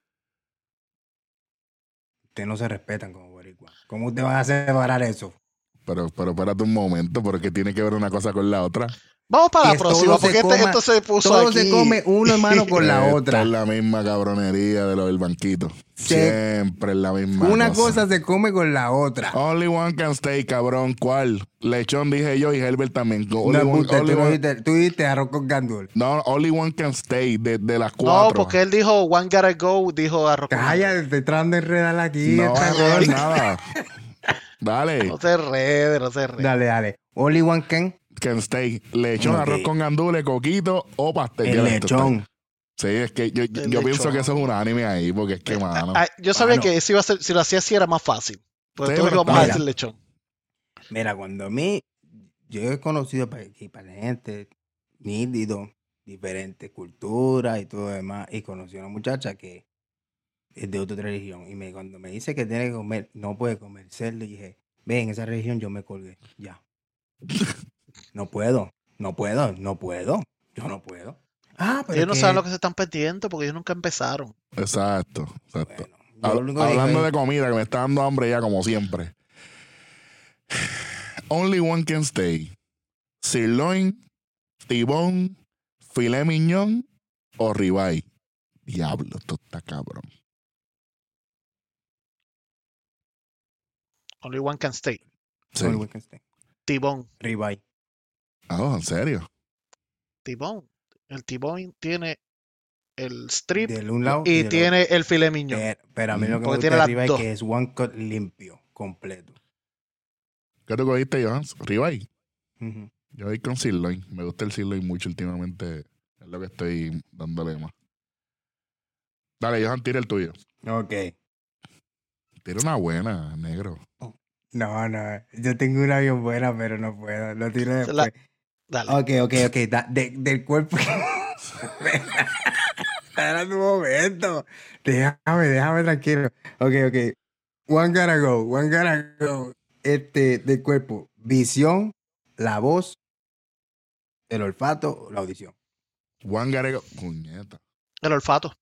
S2: Ustedes no se respetan como boricua. ¿Cómo ustedes van a separar eso?
S1: Pero, pero espérate un momento, porque tiene que ver una cosa con la otra.
S3: Vamos para la
S2: Que
S3: próxima,
S2: todo se
S3: porque este,
S2: coma-
S3: esto se puso
S2: Todo
S3: aquí.
S2: se come uno hermano con la
S1: Esta
S2: otra.
S1: es la misma cabronería de lo del banquito.
S2: Se-
S1: Siempre es la misma
S2: Una
S1: cosa.
S2: cosa se come con la otra.
S1: Only one can stay, cabrón. ¿Cuál? Lechón dije yo y Herbert también. Only
S2: No,
S1: one-
S2: usted,
S1: only
S2: tú, no
S1: one-
S2: dijiste, tú dijiste arroz con gandul.
S1: no, only one can stay de, de las
S3: No,
S1: cuatro.
S3: porque él dijo one gotta go, dijo arroz con gandules.
S2: Calla, estoy tratando de enredar aquí.
S1: No
S2: esta
S1: vas a enredar
S2: cosa.
S1: nada. Dale.
S3: No se rede, no se rede.
S2: Dale, dale. Only one can.
S1: Can stay. Lechón,
S2: Ok.
S1: arroz con gandules, coquito o pastel.
S2: El
S1: ¿Qué es esto?
S2: lechón.
S1: Sí, es que yo, yo
S3: El
S1: pienso
S3: lechón.
S1: que eso es un anime ahí, porque es que, mano.
S3: Ah, yo sabía
S2: Mano.
S3: que eso iba a ser, si lo hacía así era más fácil. Porque
S1: Sí,
S3: todos
S1: pero
S3: íbamos a
S2: mira.
S3: decir lechón.
S2: Mira, cuando a mí, yo he conocido para aquí, para la gente, nítido, diferentes culturas y todo lo demás, y conocí a una muchacha que es de otra religión, y me, cuando me dice que tiene que comer, no puede comer cerdo, dije, ve, en esa religión yo me colgué, ya. No puedo, no puedo, no puedo, yo no puedo. Ah, pero
S3: Ellos no
S2: es que-
S3: saben lo que se están perdiendo porque ellos nunca empezaron.
S1: Exacto, exacto.
S2: Bueno, yo
S1: Hab-
S2: lo único que digo
S1: Hablando
S2: es-
S1: de comida, que me está dando hambre ya como siempre. Only one can stay. Sirloin, tibón, filet mignon o ribeye. Diablo, esto está cabrón.
S3: Only one can stay.
S1: Sí.
S2: Only one can stay.
S3: Tibón.
S2: Ribeye.
S1: Oh, ¿en serio?
S3: Tibón. El tibón tiene el strip
S2: Del un lado
S3: y
S2: del
S3: tiene el filet mignon.
S2: Pero, pero a mí lo que
S3: Porque
S2: me
S3: tiene
S2: gusta
S3: las
S2: de ribeye
S3: dos.
S2: que es one cut limpio, completo.
S1: ¿Qué tú cogiste, Johan? Ribeye.
S2: Ujú.
S1: Yo voy con sirloin. Me gusta el sirloin mucho últimamente. Es lo que estoy dándole más. Dale, Johan, tira el tuyo.
S2: Ok.
S1: Tira una buena, negro.
S2: No, no. Yo tengo una bien buena, pero no puedo. Lo tiro
S3: Se la-
S2: después.
S3: Dale.
S2: Ok, ok, ok. Da- de- del cuerpo. Espera un momento. Déjame, déjame tranquilo. Ok, ok. One gotta go. One gotta go. Este, del cuerpo. Visión, la voz, el olfato, la audición.
S1: Juan Garego. Puñeta.
S3: El olfato.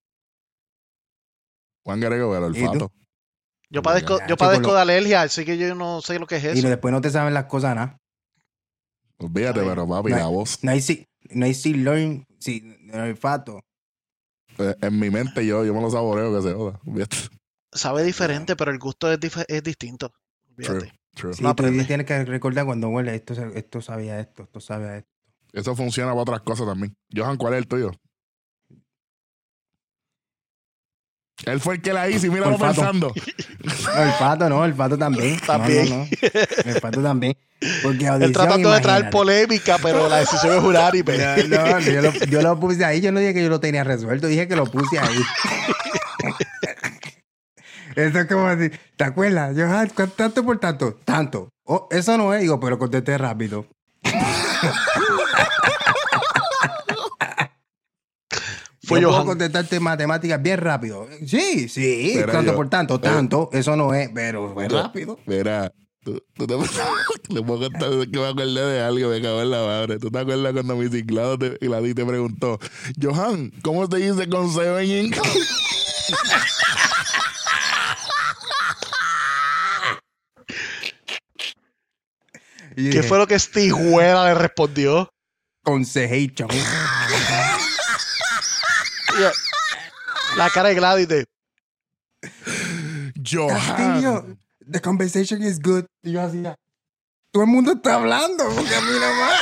S1: Juan Garego, el
S2: ¿Y tú?
S1: olfato.
S3: Yo padezco,
S2: Ya,
S3: yo
S2: chico,
S3: padezco
S2: lo-
S3: de alergia, así que yo no sé lo que es
S2: Y
S3: eso.
S2: después no te saben las cosas nada.
S1: Olvídate,
S3: Ay,
S1: pero papi,
S2: no.
S1: la voz.
S2: No hay si, no hay sirloin, si, el olfato.
S1: eh, En mi mente yo, yo me lo saboreo que se joda. Olvídate.
S3: Sabe diferente, pero el gusto es, dif- es distinto. Olvídate.
S1: True, true.
S2: Sí,
S3: No
S2: tú
S3: aprende.
S2: tienes que recordar cuando huele, esto, se- esto sabe a esto, esto sabe a esto.
S1: Eso funciona para otras cosas también. Johan, ¿cuál es el tuyo? Él fue el que la hizo y míralo
S2: Olfato.
S1: pensando.
S2: No, el pato no, el pato también.
S3: También.
S2: No, no, no. El pato también. Porque
S3: Él
S2: audición,
S3: tratando de traer
S2: imagínate.
S3: polémica, pero la decisión es unánime.
S2: No, no, yo, lo, yo lo puse ahí. Yo no dije que yo lo tenía resuelto, dije que lo puse ahí. Eso es como decir, ¿te acuerdas? Yo, ah, ¿cuánto tanto por tanto? Tanto. Oh, eso no es, digo, pero contesté rápido.
S3: Fue
S2: yo puedo
S3: Johan.
S2: contestarte matemáticas bien rápido. Sí, sí,
S1: Pero
S2: tanto
S1: yo-
S2: por tanto, tanto. Eso no es, pero fue rápido.
S1: Mira, tú, tú te le puedo contar que me acordé de algo, me cago en la madre. ¿Tú te acuerdas cuando mi ciclado te, y la di te preguntó, Johan, ¿cómo te dice con Seven Inc?
S2: Y yo
S3: ¿Qué
S2: dije,
S3: fue lo que este hijuela le respondió?
S2: Consejation.
S3: La cara de Gladys de...
S2: Castillo,
S1: Johan.
S2: the conversation is good. Y yo hacía, todo el mundo está hablando, porque a mí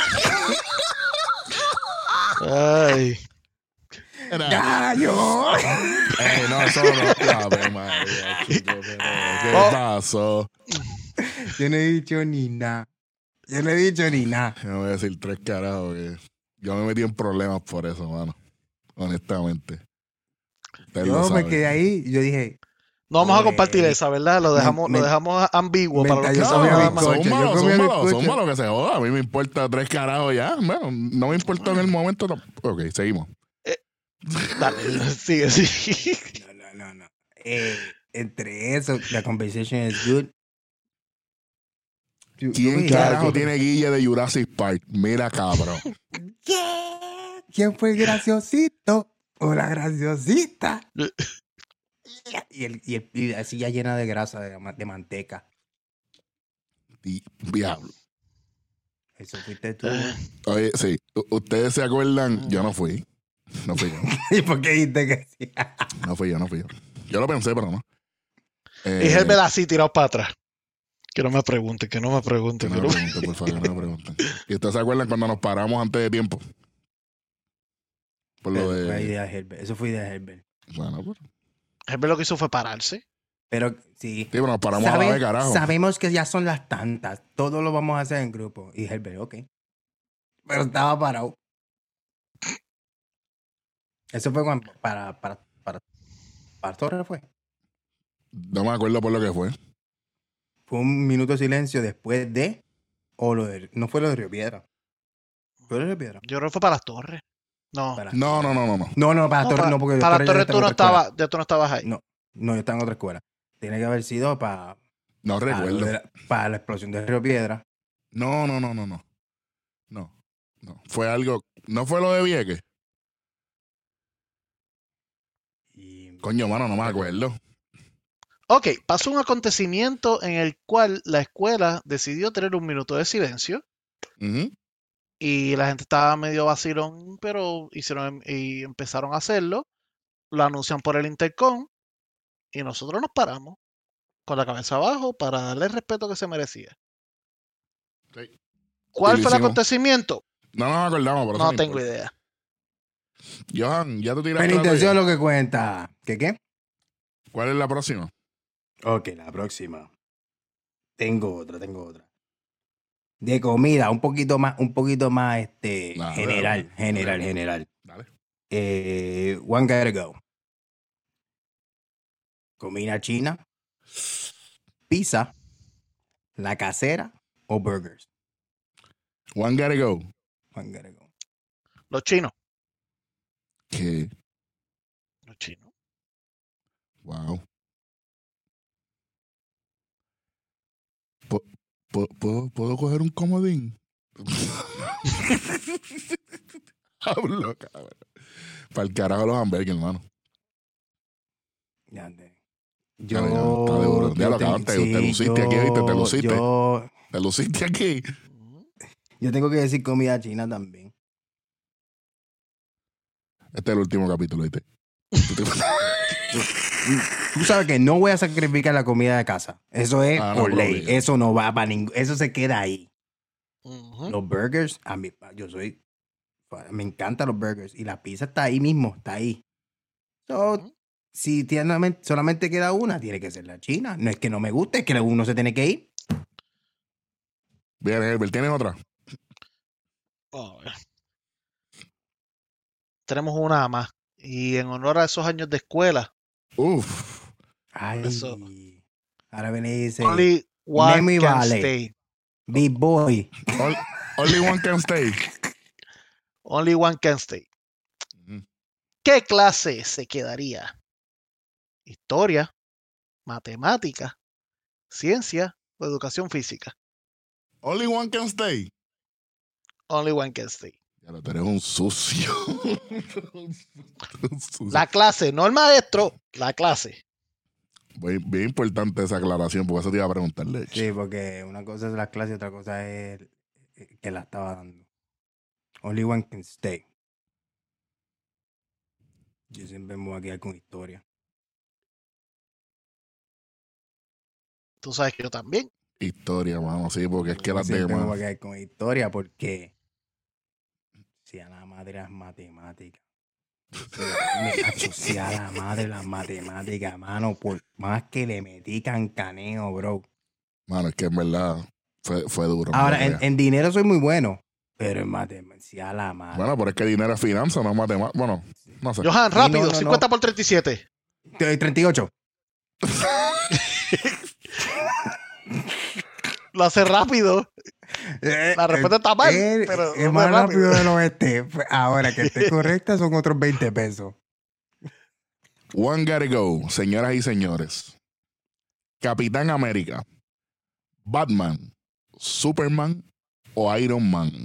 S2: nada más.
S3: Ay.
S1: Era,
S2: ¡Gallo!
S1: Ey, no, eso no. Ave María, chico, pero, ¿qué
S3: Oh.
S1: pasó?
S2: Yo no he dicho ni nada. Yo no he dicho ni nada.
S1: Yo no voy a decir tres carajos que yo me metí en problemas por eso, mano. Honestamente. Ustedes lo
S2: Yo me
S1: saben.
S2: quedé ahí y yo dije,
S3: No vamos a
S2: Oye,
S3: compartir esa, ¿verdad? Lo dejamos,
S2: me-
S3: lo dejamos ambiguo
S2: me-
S3: para los que
S2: yo
S1: No,
S3: son
S2: comí
S3: nada
S2: bizcocho.
S3: más.
S1: son
S2: Yo
S1: malos,
S2: comí
S1: son malos,
S2: bizcocho.
S1: son malos que se joda. A mí me importa tres carajos ya. Bueno, no me importó en el momento. No. Ok, seguimos.
S3: Dale, sigue, sí.
S2: No, no, no, no. Eh, entre eso, la conversation is good. Yo- yo
S1: ¿Quién
S2: me-
S1: carajo
S2: yo-
S1: tiene guille de Jurassic Park? Mira, cabrón.
S2: ¿Qué? ¿Quién fue el graciosito o la graciosita? Y, el, y, el, y la silla llena de grasa, de, ma- de manteca.
S1: Y- Diablo.
S2: Eso fuiste tú.
S1: Oye, sí. U- ¿Ustedes se acuerdan? Yo no fui. No fui yo.
S2: ¿Y por qué dijiste que sí?
S1: No fui yo, no fui yo. Yo lo pensé, pero no. Eh,
S3: Y Herbert así tirado para atrás. Que no me pregunten, que no me
S1: que
S3: pregunten.
S1: no
S3: que
S1: me
S3: no-
S1: pregunten, por favor, que no me pregunten. ¿Y ustedes se acuerdan cuando nos paramos antes de tiempo? Por lo
S2: Eso fue
S1: de...
S2: idea de Herbert. Eso fue idea de Herbert.
S1: Bueno, pues.
S3: Herbert lo que hizo fue pararse.
S2: Pero sí.
S1: Sí, pero nos paramos a la
S2: Sabe-
S1: vez, carajo.
S2: Sabemos que ya son las tantas. Todo lo vamos a hacer en grupo. Y Herbert, ok. Pero estaba parado. Eso fue cuando, para, para, para, para Torres fue.
S1: No me acuerdo por lo que fue.
S2: Fue un minuto de silencio después de, o lo de, no fue lo de Río Piedra. ¿Fue lo de Río Piedra?
S3: Yo creo que fue para las torres. No.
S2: Para-
S1: No, no, no, no, no.
S2: No, no, para
S3: No,
S2: Torres
S3: para,
S2: no, porque
S3: para las
S2: Torres ya
S3: torres
S2: está
S3: tú
S2: en
S3: no,
S2: otra escuela.
S3: estabas, ya tú no estabas ahí.
S2: No, no, yo estaba en otra escuela. Tiene que haber sido para,
S1: No
S2: para, lo
S1: recuerdo.
S2: de la, para la explosión de Río Piedra.
S1: No, no, no, no, no. No, no. Fue algo... ¿No fue lo de Vieques?
S2: Y,
S1: Coño, mano, no me acuerdo.
S3: Ok, pasó un acontecimiento en el cual la escuela decidió tener un minuto de silencio
S1: Ujú.
S3: y la gente estaba medio vacilón, pero hicieron y empezaron a hacerlo. Lo anuncian por el intercom y nosotros nos paramos con la cabeza abajo para darle el respeto que se merecía.
S1: Sí.
S3: ¿Cuál
S1: Y lo
S3: fue el
S1: hicimos.
S3: acontecimiento?
S1: No nos acordamos, por eso
S3: No
S1: no
S3: tengo
S1: importa.
S3: idea.
S1: Johan, ya tú tiraste
S2: pero
S1: la tuya.
S2: intención es lo que cuenta. ¿Qué qué?
S1: ¿Cuál es la próxima?
S2: Ok, la próxima. Tengo otra, tengo otra. De comida, un poquito más, un poquito más este
S1: Dale,
S2: general,
S1: dale.
S2: general,
S1: Dale.
S2: general.
S1: Dale.
S2: Eh, one gotta go. Comida china, pizza, la casera o burgers.
S1: One gotta go.
S2: One gotta go.
S3: Los chinos.
S1: ¿Qué?
S3: Los chinos.
S1: Wow. ¿Pu- pu- ¿Puedo, ¿Puedo coger un comodín? Hablo, cabrón. Para el carajo los hamburgues, hermano.
S2: Ya, de-
S1: Ya,
S2: Yo,
S1: ya, está de duro. Ya
S2: yo
S1: lo
S2: ten-
S1: acabaste, te
S2: sí,
S1: luciste aquí, ¿viste? Te
S2: yo-
S1: luciste.
S2: Yo,
S1: Te luciste aquí.
S2: yo tengo que decir comida china también.
S1: Este es el último capítulo, ¿viste?
S2: Tú sabes que no voy a sacrificar la comida de casa. Eso es
S1: Ah, no,
S2: por
S1: pero
S2: ley.
S1: obligado.
S2: Eso no va para ningún. Eso se queda ahí.
S3: Ujú.
S2: Los burgers, a mí, yo soy. Me encantan los burgers. Y la pizza está ahí mismo, está ahí. So,
S3: Ujú.
S2: si tiene- solamente queda una, tiene que ser la china. No es que no me guste, es que uno se tiene que ir.
S1: Bien, Herbert, ¿tienes otra?
S3: A ver. Tenemos una más. Y en honor a esos años de escuela,
S1: Uf.
S2: Ay.
S3: Eso.
S2: Ahora viene y dice:
S3: only one
S2: Memory
S3: can
S2: Valley.
S3: stay.
S2: Big Boy.
S1: All- only one can stay.
S3: Only one can stay.
S1: Ujú.
S3: ¿Qué clase se quedaría? Historia, matemática, ciencia o educación física.
S1: Only one can stay.
S3: Only one can stay.
S1: Ya lo eres un sucio. Un sucio.
S3: La clase, no el maestro, la clase.
S1: Bien, bien importante esa aclaración, porque eso te iba a preguntarle.
S2: Sí, porque una cosa es la clase y otra cosa es que la estaba dando. Only one can stay. Yo siempre me voy a quedar con historia.
S3: Tú sabes que yo también.
S1: Historia, mano, sí, porque es que las
S2: Siempre me voy a
S1: demás.
S2: quedar con historia porque si a la madre las matemáticas. Me asocié a la madre las matemáticas, mano, por más que le metí cancaneo, bro.
S1: Mano, es que en verdad fue, fue duro.
S2: Ahora,
S1: no
S2: en,
S1: creas.
S2: en dinero soy muy bueno, pero en matemáticas, a la madre.
S1: Bueno, pero es que dinero es finanza, no es matemática. Bueno, no sé.
S3: Johan,
S2: Sí, no,
S3: rápido,
S2: no, no.
S3: cincuenta por treinta y siete.
S2: treinta y ocho.
S3: Lo hace rápido. La respuesta está mal,
S2: Eh,
S3: pero
S2: es
S3: no
S2: más
S3: es
S2: rápido
S3: rápido.
S2: del oeste. Ahora que esté correcta son otros veinte pesos.
S1: One gotta go, señoras y señores. Capitán América, Batman, Superman o Iron Man.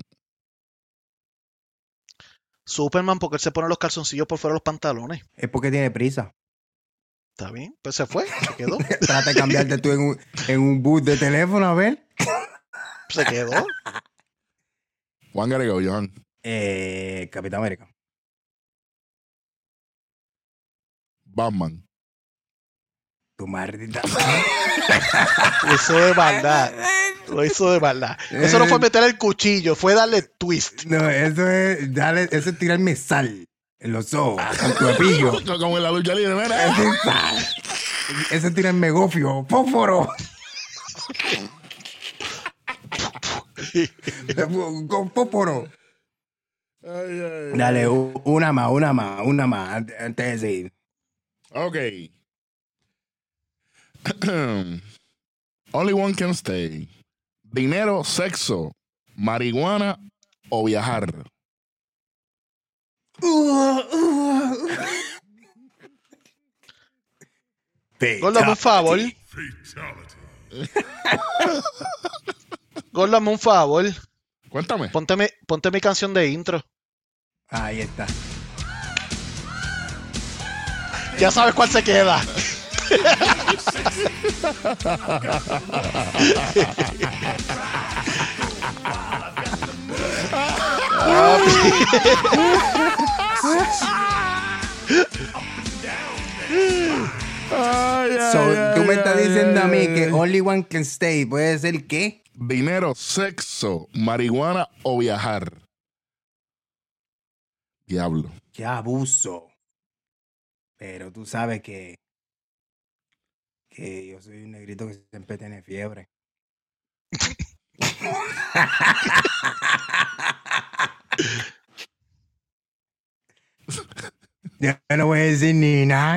S3: Superman, porque él se pone los calzoncillos por fuera de los pantalones.
S2: Es porque tiene prisa.
S3: Está bien, pues se fue, se quedó.
S2: Trata de cambiarte tú en un, en un booth de teléfono, a ver.
S3: Se quedó.
S1: One gotta go, Johan.
S2: Eh, Capitán América.
S1: Batman.
S2: Tu maldita.
S3: Lo hizo de maldad. Lo hizo de maldad. Eso no fue meter el cuchillo, fue darle twist.
S2: No, eso es, dale, eso es tirarme sal en los ojos, con tu epillo.
S1: Como en la lucha libre, mira.
S2: Eso es sal. Eso es tirarme gofio, fósforo. Con fósforo.
S1: Ay, ay,
S2: Dale, u- una más, una más, una más, antes antes de seguir.
S1: Ok. Only one can stay. Dinero, sexo, marihuana o viajar.
S3: Gordo, hazme un favor. Gordo, hazme un favor.
S1: Cuéntame.
S3: Ponte mi, ponte mi canción de intro.
S2: Ahí está.
S3: Ya sabes cuál se queda.
S1: Ay, ay,
S2: So,
S1: ay,
S2: tú me estás
S1: ay,
S2: diciendo a mí
S1: ay,
S2: que
S1: ay.
S2: only one can stay. ¿Puede ser qué?
S1: Dinero, sexo, marihuana o viajar. Diablo.
S2: Qué abuso. Pero tú sabes que que yo soy un negrito que siempre tiene fiebre. Yo no voy a decir ni nada.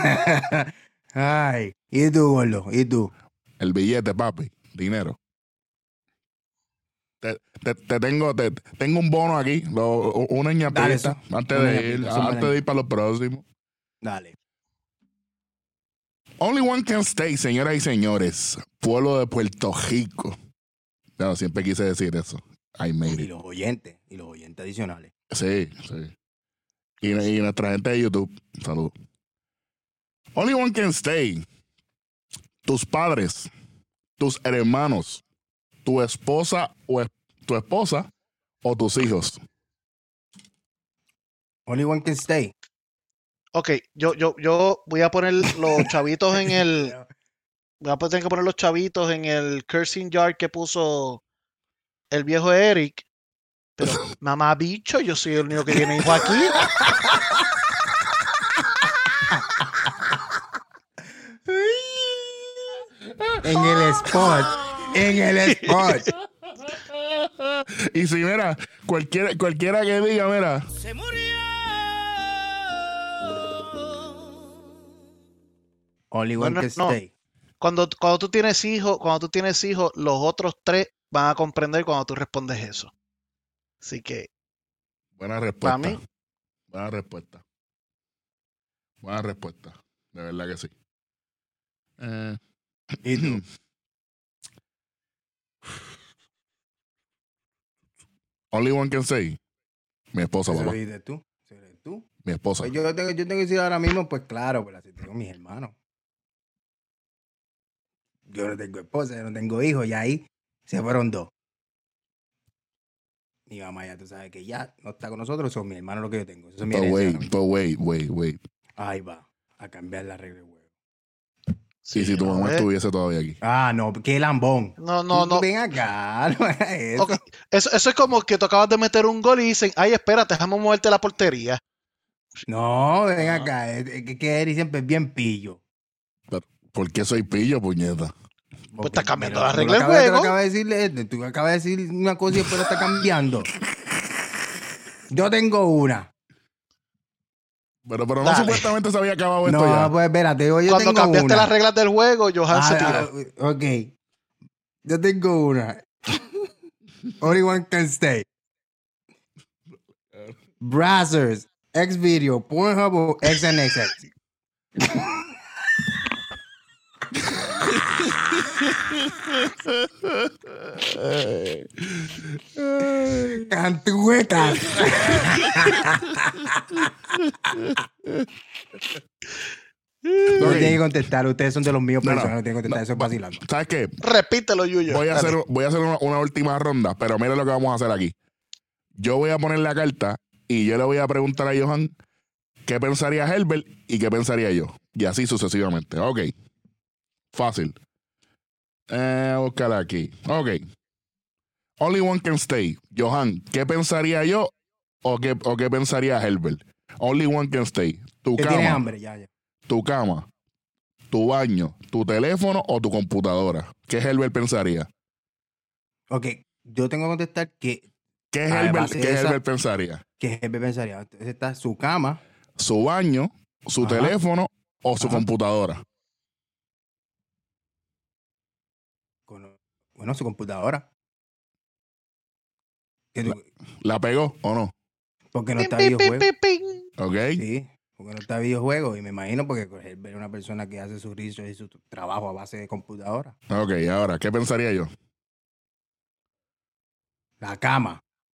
S2: Ay, ¿y tú, gordo? ¿Y tú?
S1: El billete, papi. Dinero. Te, te, te tengo, te, tengo un bono aquí. Lo, una
S2: Dale,
S1: ñapita.
S2: eso.
S1: Antes
S2: Una
S1: de
S2: ñapita,
S1: ir,
S2: zúmbala
S1: antes
S2: ahí.
S1: de ir para los próximos.
S2: Dale.
S1: Only one can stay, señoras y señores. Pueblo de Puerto Rico. No, siempre quise decir eso. I made
S2: Y
S1: it.
S2: los oyentes, y los oyentes adicionales.
S1: Sí, sí. Y, y nuestra gente de YouTube. Saludos. Only one can stay. Tus padres, tus hermanos, tu esposa o es- tu esposa o tus hijos.
S2: Only one can stay.
S3: Ok, yo, yo, yo voy a poner los chavitos en el. Voy a tener que poner los chavitos en el cursing jar que puso el viejo Eric. Pero, mamá bicho, yo soy el único que tiene hijo aquí.
S2: En el spot. En el spot.
S1: Y si, mira, cualquiera, cualquiera que diga, mira,
S4: Se murió.
S2: Only
S3: No,
S2: one
S3: no,
S2: can
S3: no.
S2: stay.
S3: Cuando, cuando tú tienes hijos, cuando tú tienes hijos, los otros tres van a comprender cuando tú respondes eso. Así que,
S1: buena respuesta.
S3: Para mí.
S1: Buena respuesta. Buena respuesta. De verdad que sí. Eh,
S2: ¿Y tú?
S1: Only one can say. Mi esposa,
S2: ¿Eso
S1: papá.
S2: lo dices tú? ¿Eso lo dices tú?
S1: Mi esposa.
S2: Pues yo tengo, yo tengo que decir ahora mismo, pues claro, pues así tengo mis hermanos. Yo no tengo esposa, yo no tengo hijos, y ahí se fueron dos. Mi mamá ya tú sabes que ya no está con nosotros, son mis hermanos los que yo tengo. Eso es mi
S1: But
S2: herencia
S1: wait,
S2: ahora mismo.
S1: but wait, wait, wait.
S2: Ahí va, a cambiar la regla de juego.
S1: Sí, si tu
S3: a
S1: mamá
S3: ver.
S1: estuviese todavía aquí.
S2: Ah, no, qué lambón.
S3: No, no,
S2: Tú
S3: no.
S2: Ven acá, no hagas eso.
S3: Ok, Eso, eso es como que tú acabas de meter un gol y dicen, ay, espérate, déjame moverte la portería.
S2: No, ven
S3: Ah.
S2: acá, es- es que, que Eri siempre es bien pillo.
S1: ¿Por qué soy pillo, puñeta?
S3: Pues está cambiando
S2: Pero
S3: la
S2: tú
S3: regla del
S2: acabas- tú
S3: juego.
S2: acabas de decirle, esto, tú acabas de decir una cosa y después lo está cambiando. Yo tengo una.
S1: Pero, pero no
S3: Dale.
S1: supuestamente se había acabado esto
S2: No,
S1: ya.
S2: pues espérate, yo
S3: Cuando
S2: tengo
S3: cambiaste
S2: una.
S3: las reglas del juego, Johan se
S2: Ah,
S3: tiró.
S2: ah, ok. Yo tengo una. Only one can stay. Brazzers, Xvideo, Pornhub o X N X X. Cantuecas. No
S1: Ok.
S2: tienen que contestar. Ustedes son de los míos
S1: No, no.
S2: personales. No tienen que contestar.
S1: No,
S2: Eso es
S1: va-
S2: vacilando.
S1: ¿Sabes qué?
S3: Repítelo, Yuyo.
S1: Voy a
S3: Dale.
S1: hacer, voy a hacer una, una última ronda, pero mira lo que vamos a hacer aquí. Yo voy a poner la carta y yo le voy a preguntar a Johan qué pensaría Herbert y qué pensaría yo. Y así sucesivamente. Ok. Fácil. Eh, buscar aquí. Ok. Only one can stay. Johan, ¿qué pensaría yo o qué, o qué pensaría Herbert? Only one can stay. Tu
S2: ¿Qué tienes
S1: cama,
S2: hambre? Ya, ya.
S1: tu cama, tu baño, tu teléfono o tu computadora. ¿Qué Herbert pensaría?
S2: Ok. Yo tengo que contestar que,
S1: ¿Qué
S2: Ah,
S1: Herbert,
S2: base
S1: qué
S2: de esa-
S1: Herbert pensaría?
S2: que jefe pensaría. Entonces está su cama.
S1: ¿Su baño, su
S2: Ajá.
S1: teléfono o su
S2: Ajá.
S1: computadora?
S2: Con, bueno, su computadora. Que tú-
S1: ¿La pegó o no?
S2: porque no
S3: Pim,
S2: está
S3: pim, pim,
S2: videojuego.
S3: pim, pim.
S1: ¿Ok?
S2: Sí, porque no está videojuego. Y me imagino porque él es una persona que hace su research y su trabajo a base de computadora.
S1: Ok, ahora, ¿qué pensaría yo?
S2: La cama.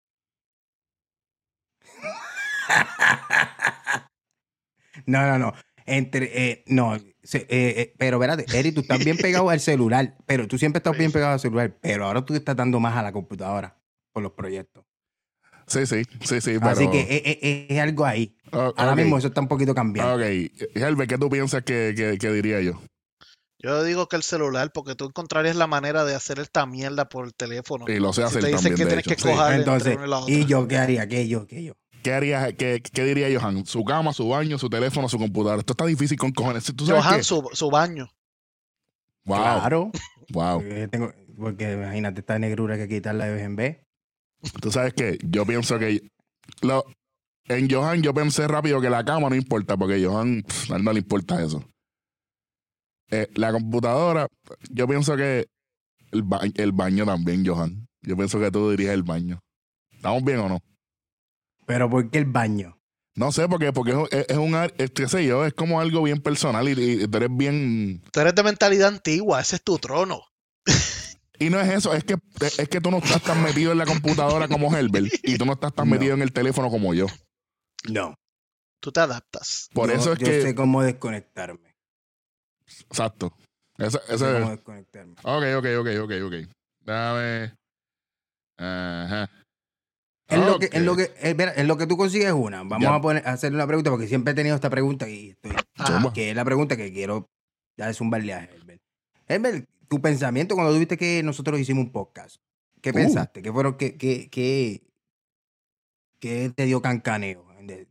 S2: No, no, no. Entre, eh, no, se- eh, eh, pero espérate, Eri, tú estás bien pegado al celular, pero tú siempre estás bien pegado al celular, pero ahora tú estás dando más a la computadora por los proyectos.
S1: Sí, sí, sí, sí, pero...
S2: Así que eh, eh, eh, es algo ahí.
S1: Oh,
S2: Ahora
S1: ok.
S2: mismo eso está un poquito cambiando.
S1: Ok, Herbert, ¿qué tú piensas que, que- que diría yo?
S3: Yo digo que el celular, porque tú encontrarías la manera de hacer esta mierda por el teléfono.
S1: Y lo sé
S3: Si
S1: hacer
S3: te dicen
S1: también,
S3: que
S1: de
S3: tienes
S1: hecho.
S3: que
S1: Sí.
S3: coger
S2: Entonces,
S3: entre una y la otra.
S2: ¿y yo qué haría? ¿Qué yo? ¿Qué yo?
S1: ¿Qué, haría, qué, ¿Qué diría Johan? Su cama, su baño, su teléfono, su computadora. Esto está difícil con cojones. ¿Tú sabes
S3: Johan,
S1: qué?
S3: su, su baño.
S1: Wow,
S2: Claro.
S1: wow.
S2: Porque, tengo, porque imagínate, esta negrura hay que quitarla de vez en vez.
S1: ¿Tú sabes qué? Yo pienso que... Lo, en Johan yo pensé rápido que la cama no importa, porque Johan, pff, a él no le importa eso. Eh, la computadora, yo pienso que el, ba- el baño también, Johan. Yo pienso que tú dirías el baño. ¿Estamos bien o no?
S2: Pero ¿por qué el baño?
S1: No sé, porque, porque es, un- es, es un... ar- es, qué sé yo, es como algo bien personal y, y tú eres bien...
S3: Tú eres de mentalidad antigua, ese es tu trono.
S1: Y no es eso, es que, es que tú no estás tan metido en la computadora como Herbert y tú no estás tan
S2: No.
S1: metido en el teléfono como yo.
S2: No.
S3: Tú te adaptas.
S1: Por
S2: Yo-
S1: eso es
S2: yo
S1: que...
S2: sé cómo desconectarme.
S1: Exacto. Eso,
S2: Yo
S1: eso
S2: sé
S1: es...
S2: cómo desconectarme.
S1: Ok, ok, ok, ok, ok. Dame... Ajá.
S2: Es lo que,
S1: Ok.
S2: es lo que, es, mira, es lo que tú consigues una. Vamos
S1: Ya.
S2: a poner, a hacerle una pregunta porque siempre he tenido esta pregunta y estoy,
S3: Ajá.
S2: que es la pregunta que quiero ya zumbarle a Herbert. Herbert, tu pensamiento cuando tuviste que nosotros hicimos un podcast, ¿qué
S1: Uh.
S2: pensaste? ¿Qué fueron, qué, qué, qué, qué te dio cancaneo? De-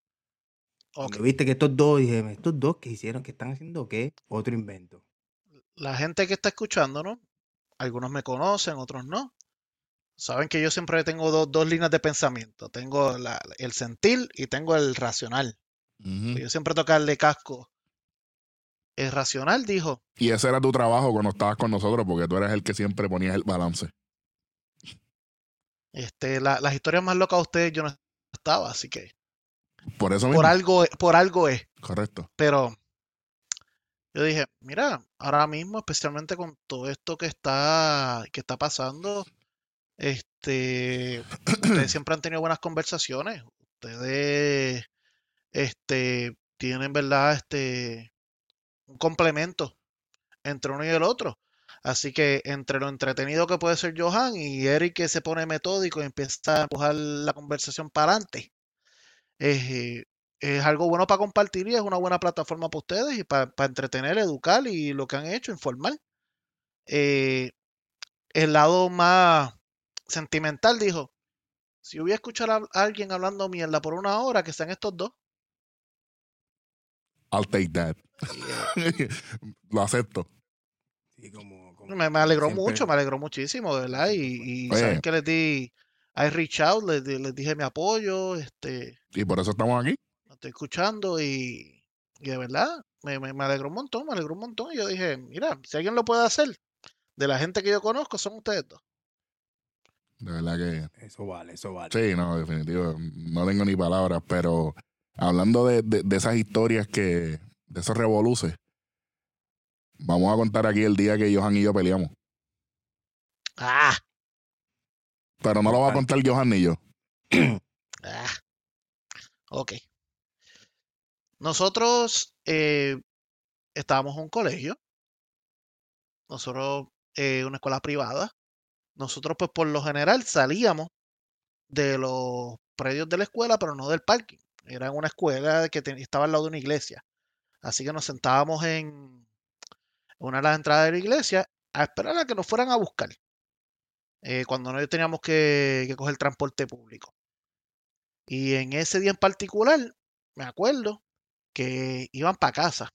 S3: Ok.
S2: Cuando viste que estos dos, dije, estos dos que hicieron, que están haciendo qué? Otro invento.
S3: La gente que está escuchándonos, algunos me conocen, otros no. Saben que yo siempre tengo dos, dos líneas de pensamiento. Tengo la- el sentir y tengo el racional.
S1: Ujú.
S3: Yo siempre tengo que darle casco. El racional dijo,
S1: Y ese era tu trabajo cuando estabas con nosotros, porque tú eres el que siempre ponías el balance.
S3: este, la- las historias más locas de ustedes yo no estaba, así que
S1: Por eso mismo.
S3: por algo, por algo es.
S1: Correcto.
S3: Pero yo dije, mira, ahora mismo, especialmente con todo esto que está, que está pasando, este, ustedes siempre han tenido buenas conversaciones. Ustedes, este, tienen, ¿verdad? Este, un complemento entre uno y el otro. Así que entre lo entretenido que puede ser Johan y Eric que se pone metódico y empieza a empujar la conversación para adelante, eh, es algo bueno para compartir y es una buena plataforma para ustedes y para, para entretener, educar y lo que han hecho, informar. Eh, el lado más sentimental dijo, si yo voy a escuchar a alguien hablando mierda por una hora, que sean estos dos.
S1: I'll take that.
S3: Y, eh,
S1: Lo acepto.
S2: Sí, como, como
S3: me, me alegró
S2: siempre.
S3: mucho, me alegró muchísimo, de verdad. Y, y
S1: Oye.
S3: saben que les di, I reach out, les, di- les dije mi apoyo, este,
S1: Y por eso estamos aquí.
S3: estoy escuchando y, y de verdad me, me, me alegró un montón, me alegró un montón. Y yo dije, mira, si alguien lo puede hacer, de la gente que yo conozco, son ustedes dos.
S1: De verdad que...
S2: Eso vale, eso vale.
S1: Sí, no, definitivo. No tengo ni palabras, pero hablando de, de, de esas historias que... De esos revoluces, vamos a contar aquí el día que Johan y yo peleamos.
S3: Ah,
S1: Pero no lo va a contar Johan ni yo.
S3: ah. Ok. Nosotros eh, estábamos en un colegio. Nosotros, eh, una escuela privada. Nosotros, pues, por lo general salíamos de los predios de la escuela, pero no del parking. Era en una escuela que te- estaba al lado de una iglesia. Así que nos sentábamos en una de las entradas de la iglesia a esperar a que nos fueran a buscar. eh, cuando no teníamos que, que coger transporte público. Y en ese día en particular, me acuerdo que iban para casa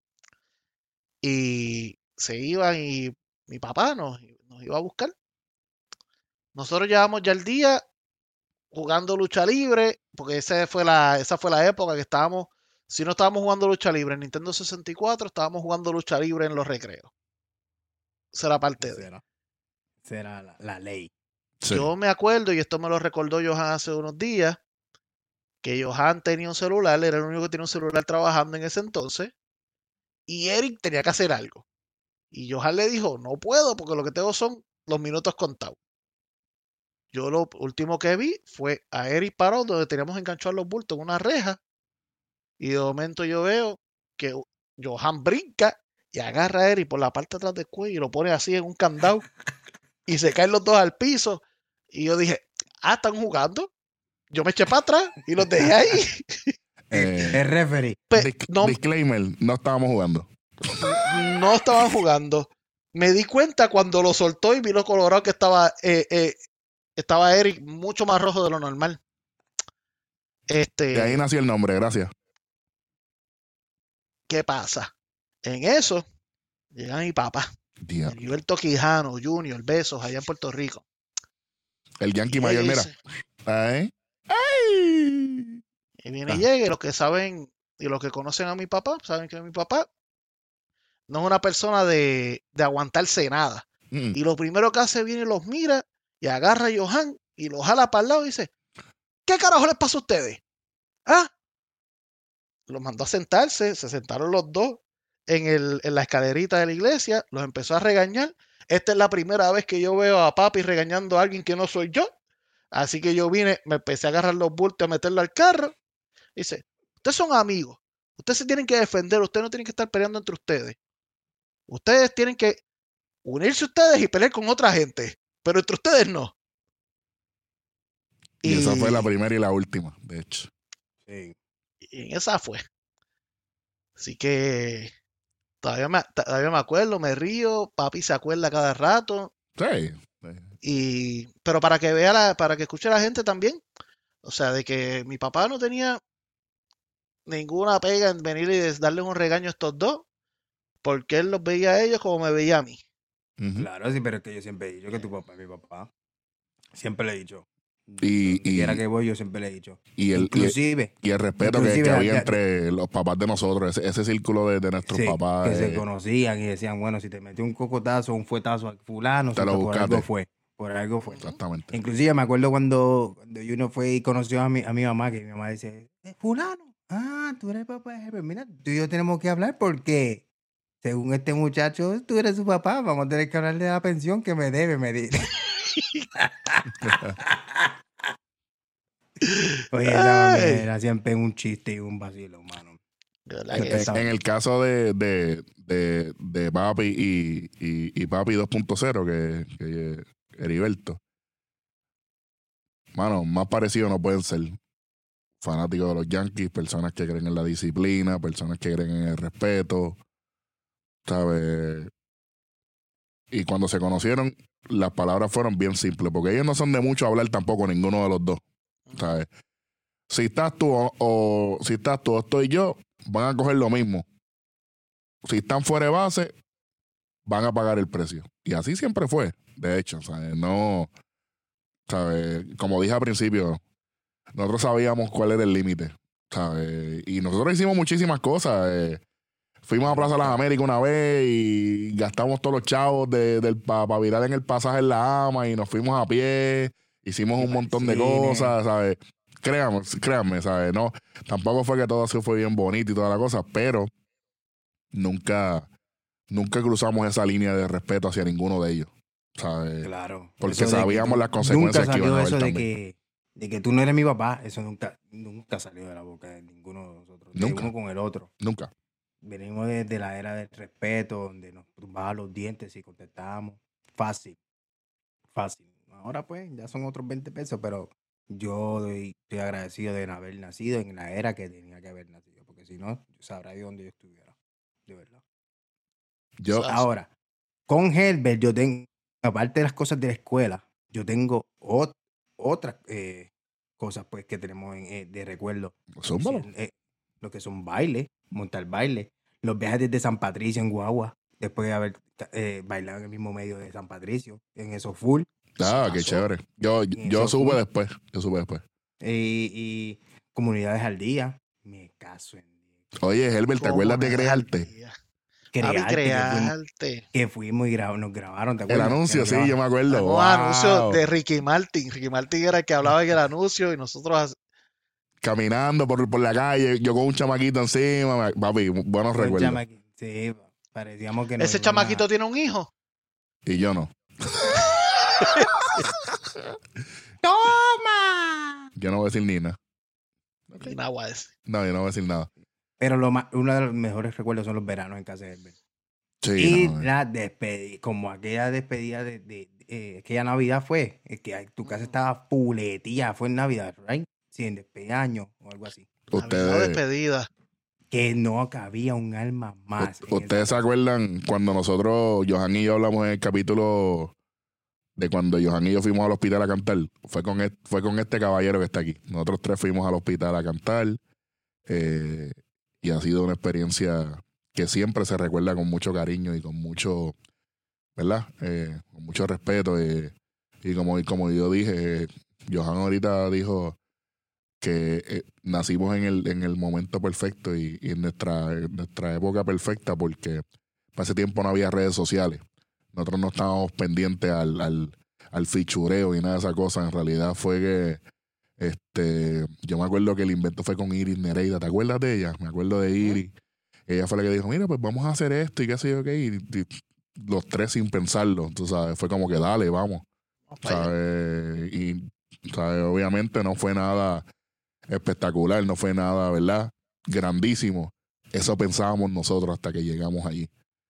S3: y se iban y mi papá nos, nos iba a buscar. Nosotros llevamos ya el día jugando lucha libre, porque esa fue la, esa fue la época que estábamos, si no estábamos jugando lucha libre en Nintendo sesenta y cuatro, estábamos jugando lucha libre en los recreos. Esa era parte de.
S2: Será, será la, la ley.
S1: Sí.
S3: Yo me acuerdo, y esto me lo recordó Johan hace unos días, que Johan tenía un celular, era el único que tenía un celular trabajando en ese entonces, y Eric tenía que hacer algo. Y Johan le dijo, no puedo porque lo que tengo son los minutos contados. Yo lo último que vi fue a Eric parado donde teníamos enganchados los bultos en una reja, y de momento yo veo que Johan brinca y agarra a Eric por la parte de atrás del cuello y lo pone así en un candado, y se caen los dos al piso. Y yo dije, ah, están jugando. Yo me eché para atrás y los dejé ahí.
S1: Eh,
S2: El referee.
S3: Pe-
S1: disc-
S3: no,
S1: Disclaimer, no estábamos jugando.
S3: no estaban jugando. Me di cuenta cuando lo soltó y vi lo colorado que estaba, eh, eh, estaba Eric mucho más rojo de lo normal. Este,
S1: De ahí nació el nombre, gracias.
S3: ¿qué pasa? En eso llega mi papá,
S1: Dios.
S3: Heriberto Quijano Junior, besos allá en Puerto Rico.
S1: El Yankee
S3: Y
S1: mayor,
S3: llega y
S1: mira.
S3: dice-
S1: Ahí. ¡Ay!
S3: Y viene
S1: Ah.
S3: y llega, y los que saben y los que conocen a mi papá, saben que mi papá no es una persona de, de aguantarse nada.
S1: Mm.
S3: Y lo primero que hace viene y los mira y agarra a Johan y lo jala para el lado y dice, ¿qué carajo les pasa a ustedes? ¿Ah? Los mandó a sentarse, se sentaron los dos en, el, en la escalerita de la iglesia, los empezó a regañar. Esta es la primera vez que yo veo a papi regañando a alguien que no soy yo. Así que yo vine, me empecé a agarrar los bultos, a meterlo al carro. Dice, ustedes son amigos, ustedes se tienen que defender, ustedes no tienen que estar peleando entre ustedes. Ustedes tienen que unirse ustedes y pelear con otra gente, pero entre ustedes no.
S1: Y, y esa fue la primera y la última, de hecho.
S2: Sí.
S3: Y en esa fue. Así que todavía me, todavía me acuerdo, me río, papi se acuerda cada rato.
S1: Sí.
S3: Y, pero para que vea la, para que escuche la gente también, o sea, de que mi papá no tenía ninguna pega en venir y darles un regaño a estos dos, porque él los veía a ellos como me veía a mí.
S1: Uh-huh.
S2: Claro, sí, pero es que yo siempre he dicho que tu papá es mi papá. Siempre le he dicho.
S1: Y,
S2: Donde
S1: y,
S2: quiera que voy, yo siempre le he dicho.
S1: y el,
S2: Inclusive.
S1: y el respeto que,
S2: inclusive
S1: que
S2: la-
S1: había
S2: la-
S1: entre los papás de nosotros, ese, ese círculo de, de nuestros
S2: sí,
S1: papás.
S2: que se
S1: eh,
S2: conocían y decían, bueno, si te metió un cocotazo o un fuetazo a fulano,
S1: Te
S2: si
S1: lo
S2: por
S1: buscaste.
S2: algo fue. Por algo fue.
S1: Exactamente.
S2: Inclusive me acuerdo cuando, cuando Juno fue y conoció a mi, a mi mamá, que mi mamá dice, "Eh, fulano, ah, tú eres el papá de Herbert. Mira, tú y yo tenemos que hablar porque según este muchacho, tú eres su papá, vamos a tener que hablar de la pensión que me debe, me dice. Oye, esa mami
S3: Ay.
S2: era siempre un chiste y un vacilo, mano.
S3: De verdad
S1: En,
S3: que
S2: Este,
S3: sí.
S1: en el caso de, de, de, de Papi y, y, y Papi dos punto cero, que, que Heriberto, mano, más parecidos no pueden ser. Fanáticos de los Yankees, personas que creen en la disciplina, personas que creen en el respeto, ¿sabes? Y cuando se conocieron, las palabras fueron bien simples, porque ellos no son de mucho hablar tampoco, ninguno de los dos, ¿sabes? Si estás tú o, o si estás tú o estoy yo, van a coger lo mismo. Si están fuera de base, van a pagar el precio. Y así siempre fue, de hecho, ¿sabes? No, ¿sabes? Como dije al principio, nosotros sabíamos cuál era el límite. ¿sabes? Y nosotros hicimos muchísimas cosas. Eh, fuimos a Plaza Las Américas una vez y gastamos todos los chavos de, del para virar en el pasaje en la ama y nos fuimos a pie. Hicimos un montón de cosas, ¿sabes? Créanme, créanme, ¿sabes? No, tampoco fue que todo así fue bien bonito y toda la cosa, pero nunca, nunca cruzamos esa línea de respeto hacia ninguno de ellos, ¿sabes?
S2: Claro.
S1: Porque
S2: Eso de
S1: sabíamos
S2: que tú-
S1: las consecuencias
S2: nunca
S1: que iban a
S2: salió
S1: haber
S2: eso de
S1: también.
S2: que, de que tú no eres mi papá. Eso nunca, nunca salió de la boca de ninguno de nosotros. De
S1: Nunca.
S2: uno con el otro.
S1: Nunca.
S2: Venimos desde la era del respeto, donde nos tumbaban los dientes y contestábamos. Fácil. Fácil. Ahora pues ya son otros veinte pesos, pero yo doy- estoy agradecido de haber nacido en la era que tenía que haber nacido, porque si no, yo sabrá de dónde yo estuviera, de verdad.
S1: Yo,
S3: Sa-
S2: Ahora, con Herbert yo tengo, aparte de las cosas de la escuela, yo tengo ot- otras eh, cosas pues que tenemos en- eh, de recuerdo.
S1: zúmbalo.
S2: Sí, eh, lo que son bailes, montar baile, los viajes desde San Patricio en guagua, después de haber eh, bailado en el mismo medio de San Patricio, en esos full.
S1: Ah,
S3: Eso
S1: qué
S3: pasó.
S1: chévere. Yo,
S2: Y
S1: yo
S2: eso
S1: supe
S2: fue.
S1: después. Yo supe después.
S2: Y, y comunidades al día, me caso en
S1: Oye, Herbert, ¿te acuerdas de
S3: Comunidades al
S1: Crearte?
S3: día. Papi,
S2: Crearte, que fuimos,
S3: crearte.
S2: que fuimos y gra- nos grabaron, ¿te
S1: El
S2: acuerdas? Que
S1: anuncio,
S2: nos
S1: sí,
S2: grabaron.
S1: yo me acuerdo.
S3: Un
S1: Wow.
S3: anuncio de Ricky Martin. Ricky Martin era el que hablaba en el anuncio y nosotros hac-
S1: Caminando por, por la calle, yo con un chamaquito encima. Papi, buenos
S2: Los
S1: recuerdos.
S2: chamaqui- Sí, parecíamos que nos
S3: ese
S2: iban
S3: chamaquito
S2: a...
S3: tiene un hijo.
S1: Y yo no.
S2: ¡Toma!
S1: Yo no voy a decir ni nada.
S3: Y nada ese.
S1: No, yo no voy a decir nada.
S2: Pero lo más, uno de los mejores recuerdos son los veranos en casa de Herbert.
S1: Sí,
S2: Y
S1: no, eh.
S2: la despedida, como aquella despedida de, de, de- eh, aquella Navidad fue, es que tu casa estaba puletía, fue en Navidad, ¿right? Sí, en despedida de año o algo así.
S3: Navidad
S1: Ustedes,
S3: despedida.
S2: Que no cabía un alma más. en
S1: ustedes
S2: esa
S1: se acuerdan cuando nosotros, Johan y yo, hablamos en el capítulo de cuando Johan y yo fuimos al hospital a cantar? Fue con, este, fue con este caballero que está aquí. Nosotros tres fuimos al hospital a cantar. Eh, y ha sido una experiencia que siempre se recuerda con mucho cariño y con mucho, ¿verdad? Eh, con mucho respeto. eh, y como, y como yo dije, eh, Johan ahorita dijo que eh, nacimos en el, en el momento perfecto y, y en, nuestra, en nuestra época perfecta, porque para ese tiempo no había redes sociales. Nosotros no estábamos pendientes al, al, al fichureo y nada de esa cosa. En realidad fue que este, yo me acuerdo que el invento fue con Iris Nereida. ¿Te acuerdas de ella? Me acuerdo de Iris. Ella fue la que dijo, mira, pues vamos a hacer esto y qué sé yo qué. Y, y los tres sin pensarlo, tú sabes, fue como que dale, vamos.
S3: Vamos para allá.
S1: ¿Sabes? Y, ¿sabes? Obviamente no fue nada espectacular, no fue nada, ¿verdad? Grandísimo. Eso pensábamos nosotros hasta que llegamos allí.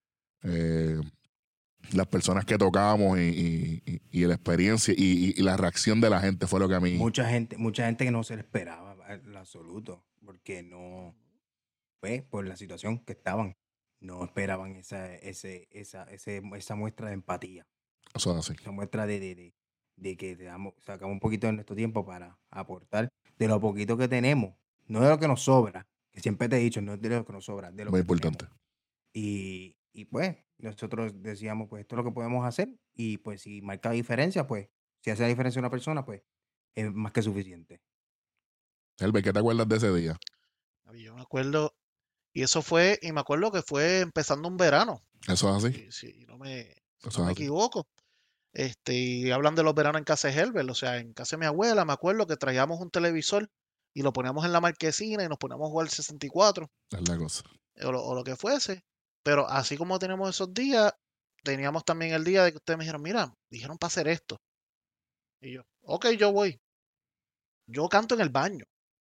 S1: Eh, las personas que tocamos y, y, y, y la experiencia y, y, y la reacción de la gente fue lo que a mí...
S2: Mucha gente, mucha gente que no se le esperaba en absoluto, porque no, pues, por la situación que estaban, no esperaban esa, ese, esa, ese, esa muestra de empatía,
S1: Eso es así.
S2: esa muestra de, de, de, de que te damos, sacamos un poquito de nuestro tiempo para aportar de lo poquito que tenemos, no de lo que nos sobra, que siempre te he dicho, no es de lo que nos sobra, de lo
S1: Muy
S2: que
S1: importante.
S2: tenemos. Y, y pues, nosotros decíamos, pues, esto es lo que podemos hacer, y pues, si marca diferencia, pues, si hace la diferencia una persona, pues, es más que suficiente.
S1: Elbe, ¿qué te acuerdas de ese día?
S3: Yo me acuerdo, y eso fue, y me acuerdo que fue empezando un verano,
S1: Eso es así.
S3: si, si no me, si
S1: Eso
S3: no me
S1: es así.
S3: equivoco. Este, y hablan de los veranos en casa de Herbert, o sea, en casa de mi abuela, me acuerdo que traíamos un televisor y lo poníamos en la marquesina y nos poníamos a jugar sesenta y cuatro
S1: Es la cosa.
S3: o lo, o lo que fuese. Pero así como tenemos esos días, teníamos también el día de que ustedes me dijeron, mira, dijeron para hacer esto. Y yo, ok, yo voy. Yo canto en el baño.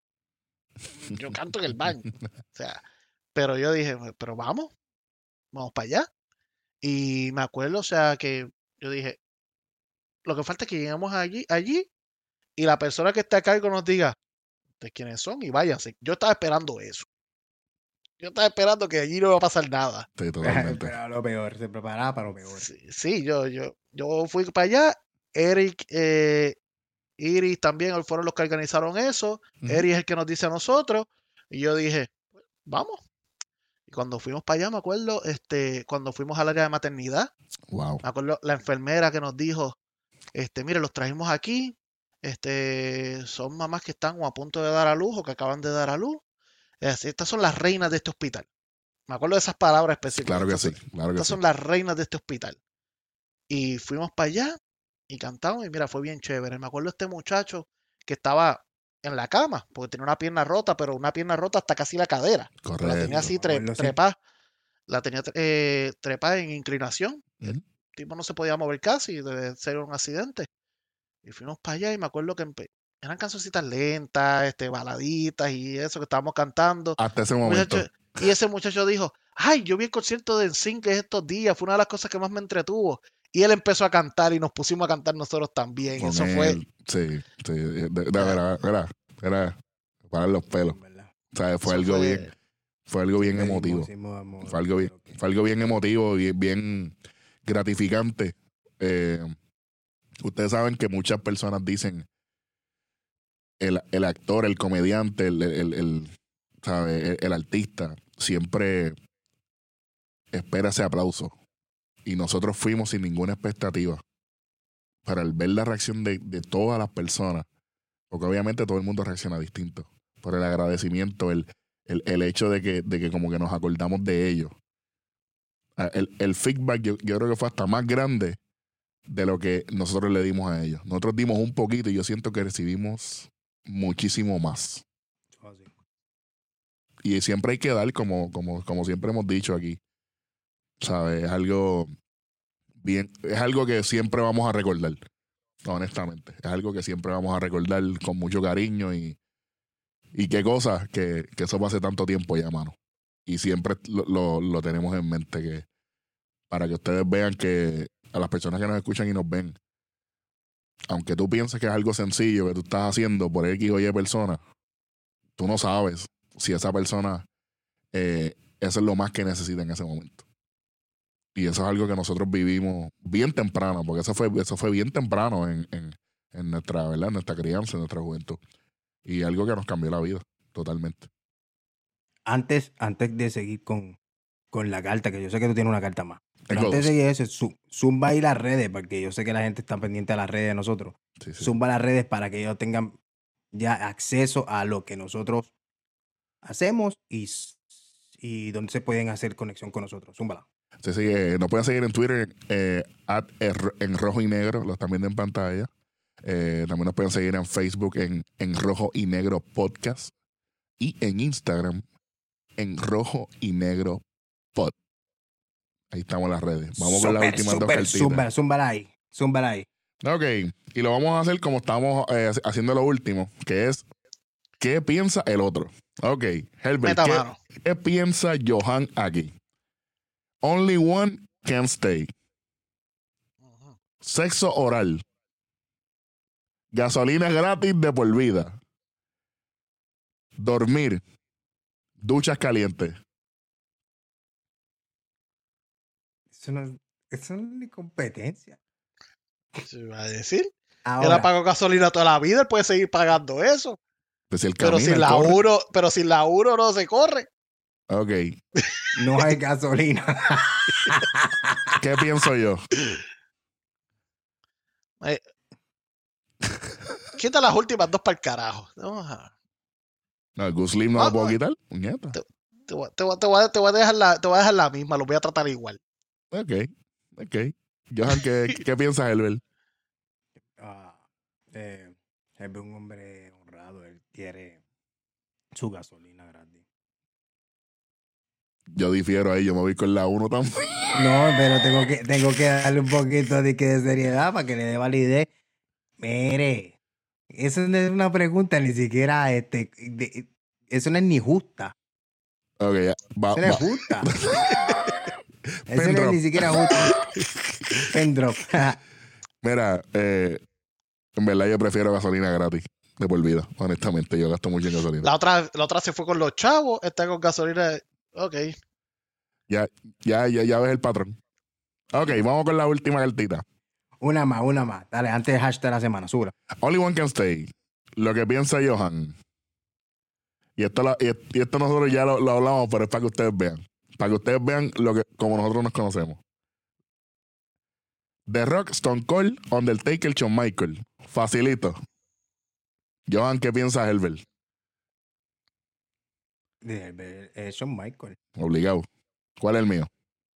S3: Yo canto en el baño. O sea, pero yo dije, pero vamos, vamos para allá. Y me acuerdo, o sea, que yo dije, lo que falta es que lleguemos allí, allí y la persona que está a cargo nos diga, ¿ustedes quiénes son? Y váyanse. Yo estaba esperando eso. Yo estaba esperando que allí no iba a pasar nada.
S1: Sí, totalmente.
S2: Esperaba lo peor, se preparaba para lo peor.
S3: Sí, sí, yo, yo, yo fui para allá. Eric, eh, Iris también fueron los que organizaron eso.
S1: Ujú.
S3: Eric es el que nos dice a nosotros. Y yo dije, vamos. Y cuando fuimos para allá, me acuerdo, este, cuando fuimos al área de maternidad,
S1: Wow.
S3: me acuerdo la enfermera que nos dijo, este, mire, los trajimos aquí, este, son mamás que están o a punto de dar a luz o que acaban de dar a luz. Es, estas son las reinas de este hospital. Me acuerdo de esas palabras específicas.
S1: Claro que
S3: Estas,
S1: sí, claro que
S3: estas
S1: sí.
S3: son las reinas de este hospital. Y fuimos para allá y cantamos y mira, fue bien chévere. Me acuerdo de este muchacho que estaba en la cama, porque tenía una pierna rota, pero una pierna rota hasta casi la cadera. Porque la tenía
S1: Correcto.
S3: así tre-
S2: Acuerdo, sí.
S3: trepada, la tenía eh, trepada en inclinación. El
S1: Ujú.
S3: tipo no se podía mover casi, debe ser un accidente. Y fuimos para allá y me acuerdo que empe- eran cancioncitas lentas, este, baladitas y eso que estábamos cantando.
S1: Hasta ese
S3: Un
S1: momento.
S3: muchacho- y ese muchacho dijo, ay, yo vi el concierto de N Sync estos días, fue una de las cosas que más me entretuvo. Y él empezó a cantar y nos pusimos a cantar nosotros también.
S1: Con
S3: Eso fue,
S1: él. Sí, sí. De, de,
S3: Ah.
S1: era, era, era para los pelos.
S2: En verdad.
S1: O sea, fue
S3: eso
S1: algo
S3: fue-
S1: bien, fue algo bien
S2: Pedimos,
S1: emotivo.
S2: hicimos amor,
S1: Fue algo bien,
S2: pero que-
S1: fue algo bien emotivo y bien gratificante. Eh, ustedes saben que muchas personas dicen el, el actor, el comediante, el, el, el, ¿sabe? el, el artista siempre espera ese aplauso. Y nosotros fuimos sin ninguna expectativa. Para el ver la reacción de, de todas las personas, porque obviamente todo el mundo reacciona distinto, por el agradecimiento, el, el, el hecho de que, de que como que nos acordamos de ellos. Ah, El, el feedback yo, yo creo que fue hasta más grande de lo que nosotros le dimos a ellos. Nosotros dimos un poquito y yo siento que recibimos muchísimo más.
S2: oh, sí.
S1: Y siempre hay que dar, como, como, como siempre hemos dicho aquí. ¿Sabes? Es algo bien, es algo que siempre vamos a recordar. Honestamente. Es algo que siempre vamos a recordar con mucho cariño y, y qué cosas que, que eso fue hace tanto tiempo ya, mano. Y siempre lo, lo, lo tenemos en mente que para que ustedes vean que a las personas que nos escuchan y nos ven, aunque tú pienses que es algo sencillo que tú estás haciendo por X o Y persona, tú no sabes si esa persona eh, eso es lo más que necesita en ese momento. Y eso es algo que nosotros vivimos bien temprano, porque eso fue, eso fue bien temprano en, en, en nuestra, ¿verdad? En nuestra crianza, en nuestra juventud. Y algo que nos cambió la vida totalmente.
S2: Antes, antes de seguir con, con la carta, que yo sé que tú tienes una carta más. Pero
S1: Tengo
S2: antes
S1: dos.
S2: de seguir eso, zu- zumba ahí las redes, porque yo sé que la gente está pendiente a las redes de nosotros.
S1: Sí, sí.
S2: Zumba las redes para que ellos tengan ya acceso a lo que nosotros hacemos y, s- y donde se pueden hacer conexión con nosotros. Zúmbala.
S1: Sí, sí, eh, nos pueden seguir en Twitter eh, at er- en rojo y negro, lo están viendo en pantalla. Eh, también nos pueden seguir en Facebook en, en rojo y negro podcast y en Instagram en rojo y negro pod. Ahí estamos en las redes. Vamos con las
S2: Súper,
S1: últimas dos
S2: súper,
S1: cartitas.
S2: zúmbala, zúmbala ahí. Zúmbala ahí.
S1: Ok, y lo vamos a hacer como estamos eh, haciendo lo último, que es ¿qué piensa el otro? Ok, Herbert,
S3: Meta
S1: ¿qué,
S3: mano.
S1: ¿qué piensa Johan aquí? Only one can stay.
S3: Ujú.
S1: Sexo oral. Gasolina gratis de por vida. Dormir. Duchas calientes.
S2: Eso no, es- eso no es ni competencia.
S3: ¿Qué iba a decir? Él ha
S2: Ahora,
S3: pagado gasolina toda la vida, él puede seguir pagando eso.
S1: Pues si el
S3: Pero
S1: camina,
S3: sin
S1: el
S3: la
S1: corre.
S3: uno, pero sin la uno no se corre.
S1: Ok,
S2: no hay gasolina.
S1: ¿qué pienso yo?
S3: Eh, quita las últimas dos para el carajo. Vamos a-
S1: No, el Guslim no
S3: Ah,
S1: lo puedo
S3: ah.
S1: quitar. Puñeta.
S3: Te voy, te voy- te voy a- te voy a dejar la, te voy a dejar la misma, lo voy a tratar igual.
S1: Ok, ok. Johan, ¿qué, ¿qué piensas, Herbert?
S2: Ah, eh, él es un hombre honrado. Él quiere su gasolina gratis.
S1: Yo difiero ahí, yo me voy con la uno también.
S2: No, pero tengo que, tengo que darle un poquito de, que de seriedad para que le dé validez. Mire, eso no es una pregunta ni siquiera, este, de- eso no es ni justa.
S1: Ok, ya. Va,
S2: Eso no
S1: va.
S2: es justa. Eso no
S1: Pendrop.
S2: es ni siquiera justa. Pendrop.
S1: Mira, eh, en verdad yo prefiero gasolina gratis de por vida, honestamente. Yo gasto mucho en gasolina.
S3: La otra, la otra se fue con los chavos, está con gasolina. Ok.
S1: Ya, ya, ya, ya ves el patrón. Ok, vamos con la última cartita.
S2: Una más, una más. Dale, antes del hashtag de la semana, sura.
S1: Only one can stay. Lo que piensa Johan. Y esto, la- y, y esto nosotros ya lo, lo hablamos, pero es para que ustedes vean. Para que ustedes vean lo que, como nosotros nos conocemos. The Rock, Stone Cold, Undertaker, Shawn Michael. Facilito. Johan, ¿qué piensa Herbert?
S2: de, de Shawn Michaels.
S1: Obligado. ¿Cuál es el mío?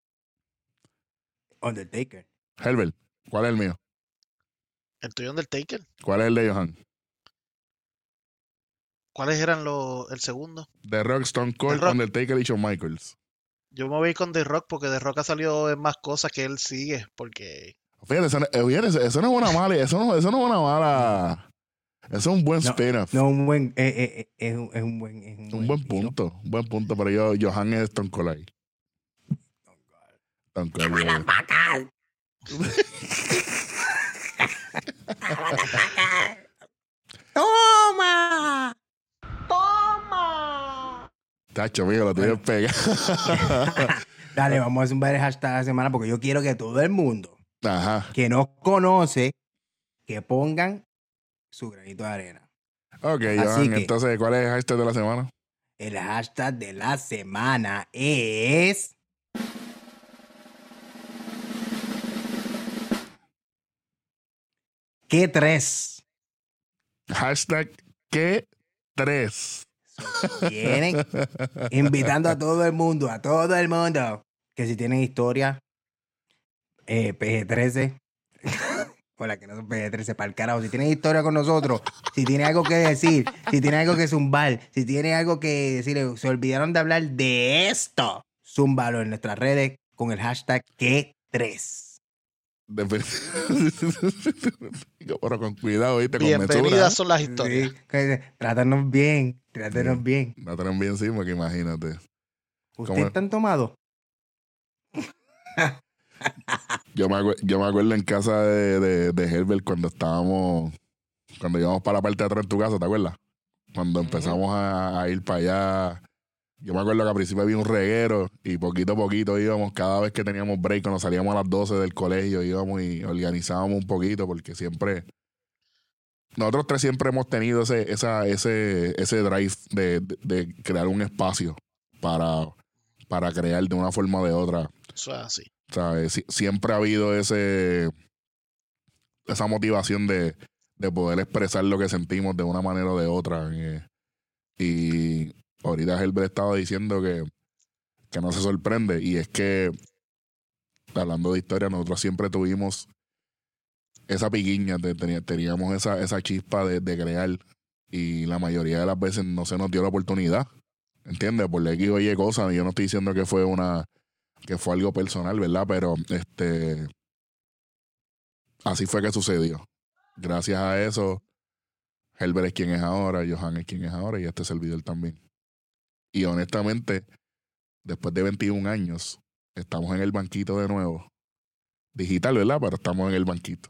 S2: Undertaker.
S1: Herbert, ¿cuál es el mío?
S3: El tuyo Undertaker.
S1: ¿Cuál es el de Johan?
S3: ¿Cuáles eran los el segundo?
S1: The Rock, Stone Cold,
S3: Rock.
S1: Undertaker y Shawn Michaels.
S3: Yo me voy con The Rock porque The Rock ha salido en más cosas que él sigue. Porque.
S1: Fíjate, eso, no- eh, fíjate, eso- eso no es una mala, eso no, eso no es una mala. Eso es un buen
S2: No,
S1: spin-off.
S2: No, un buen, eh, eh, eh, es, un, es un buen, es un,
S1: Un buen
S2: giro.
S1: punto, un buen punto, pero yo, Johan es Stone Cold ahí. Stone Cold. eh.
S2: ¡Toma!
S1: Tacho, mío, lo tienes pegado.
S2: Dale, vamos a zumbar el hashtag de la semana porque yo quiero que todo el mundo
S1: Ajá.
S2: que nos conoce, que pongan su granito de arena.
S1: Ok,
S2: Así
S1: Johan,
S2: que-
S1: entonces, ¿cuál es el hashtag de la semana?
S2: El hashtag de la semana es... ¿Qué tres?
S1: Hashtag que tres.
S2: Tienen invitando a todo el mundo, a todo el mundo, que si tienen historia, eh, P G trece, hola, que no son P G trece, para el carajo, si tienen historia con nosotros, si tienen algo que decir, si tienen algo que zumbar, si tienen algo que decir, se olvidaron de hablar de esto, zúmbalo en nuestras redes con el hashtag que tres.
S1: Pero con cuidado, ¿viste? Con mesura.
S3: Bienvenidas son las historias.
S2: Sí, que- trátanos bien, trátanos
S1: Sí.
S2: bien.
S1: No tienen bien encima, que imagínate. ¿Cómo
S2: ¿Ustedes
S1: es?
S2: están tomados?
S1: Yo me, acuer- yo me acuerdo en casa de, de, de Herbert cuando estábamos, cuando íbamos para la parte de atrás en tu casa, ¿te acuerdas? Cuando empezamos a, a ir para allá. Yo me acuerdo que al principio había un reguero y poquito a poquito íbamos, cada vez que teníamos break, cuando salíamos a las doce del colegio, íbamos y organizábamos un poquito porque siempre, nosotros tres siempre hemos tenido ese, esa, ese, ese drive de, de, de crear un espacio para, para crear de una forma o de otra.
S3: Eso es así.
S1: ¿Sabes? Sie- siempre ha habido ese esa motivación de, de poder expresar lo que sentimos de una manera o de otra. eh. Y ahorita Herbert estaba diciendo que, que no se sorprende. Y es que, hablando de historia, nosotros siempre tuvimos esa piquiña, de- teni- teníamos esa, esa chispa de, de crear. Y la mayoría de las veces no se nos dio la oportunidad. ¿Entiendes? Por X o Y cosas. Yo no estoy diciendo que fue una que fue algo personal, ¿verdad? Pero este así fue que sucedió. Gracias a eso, Herbert es quien es ahora, Johan es quien es ahora y este servidor también. Y honestamente, después de veintiún años, estamos en el banquito de nuevo. Digital, ¿verdad? Pero estamos en el banquito.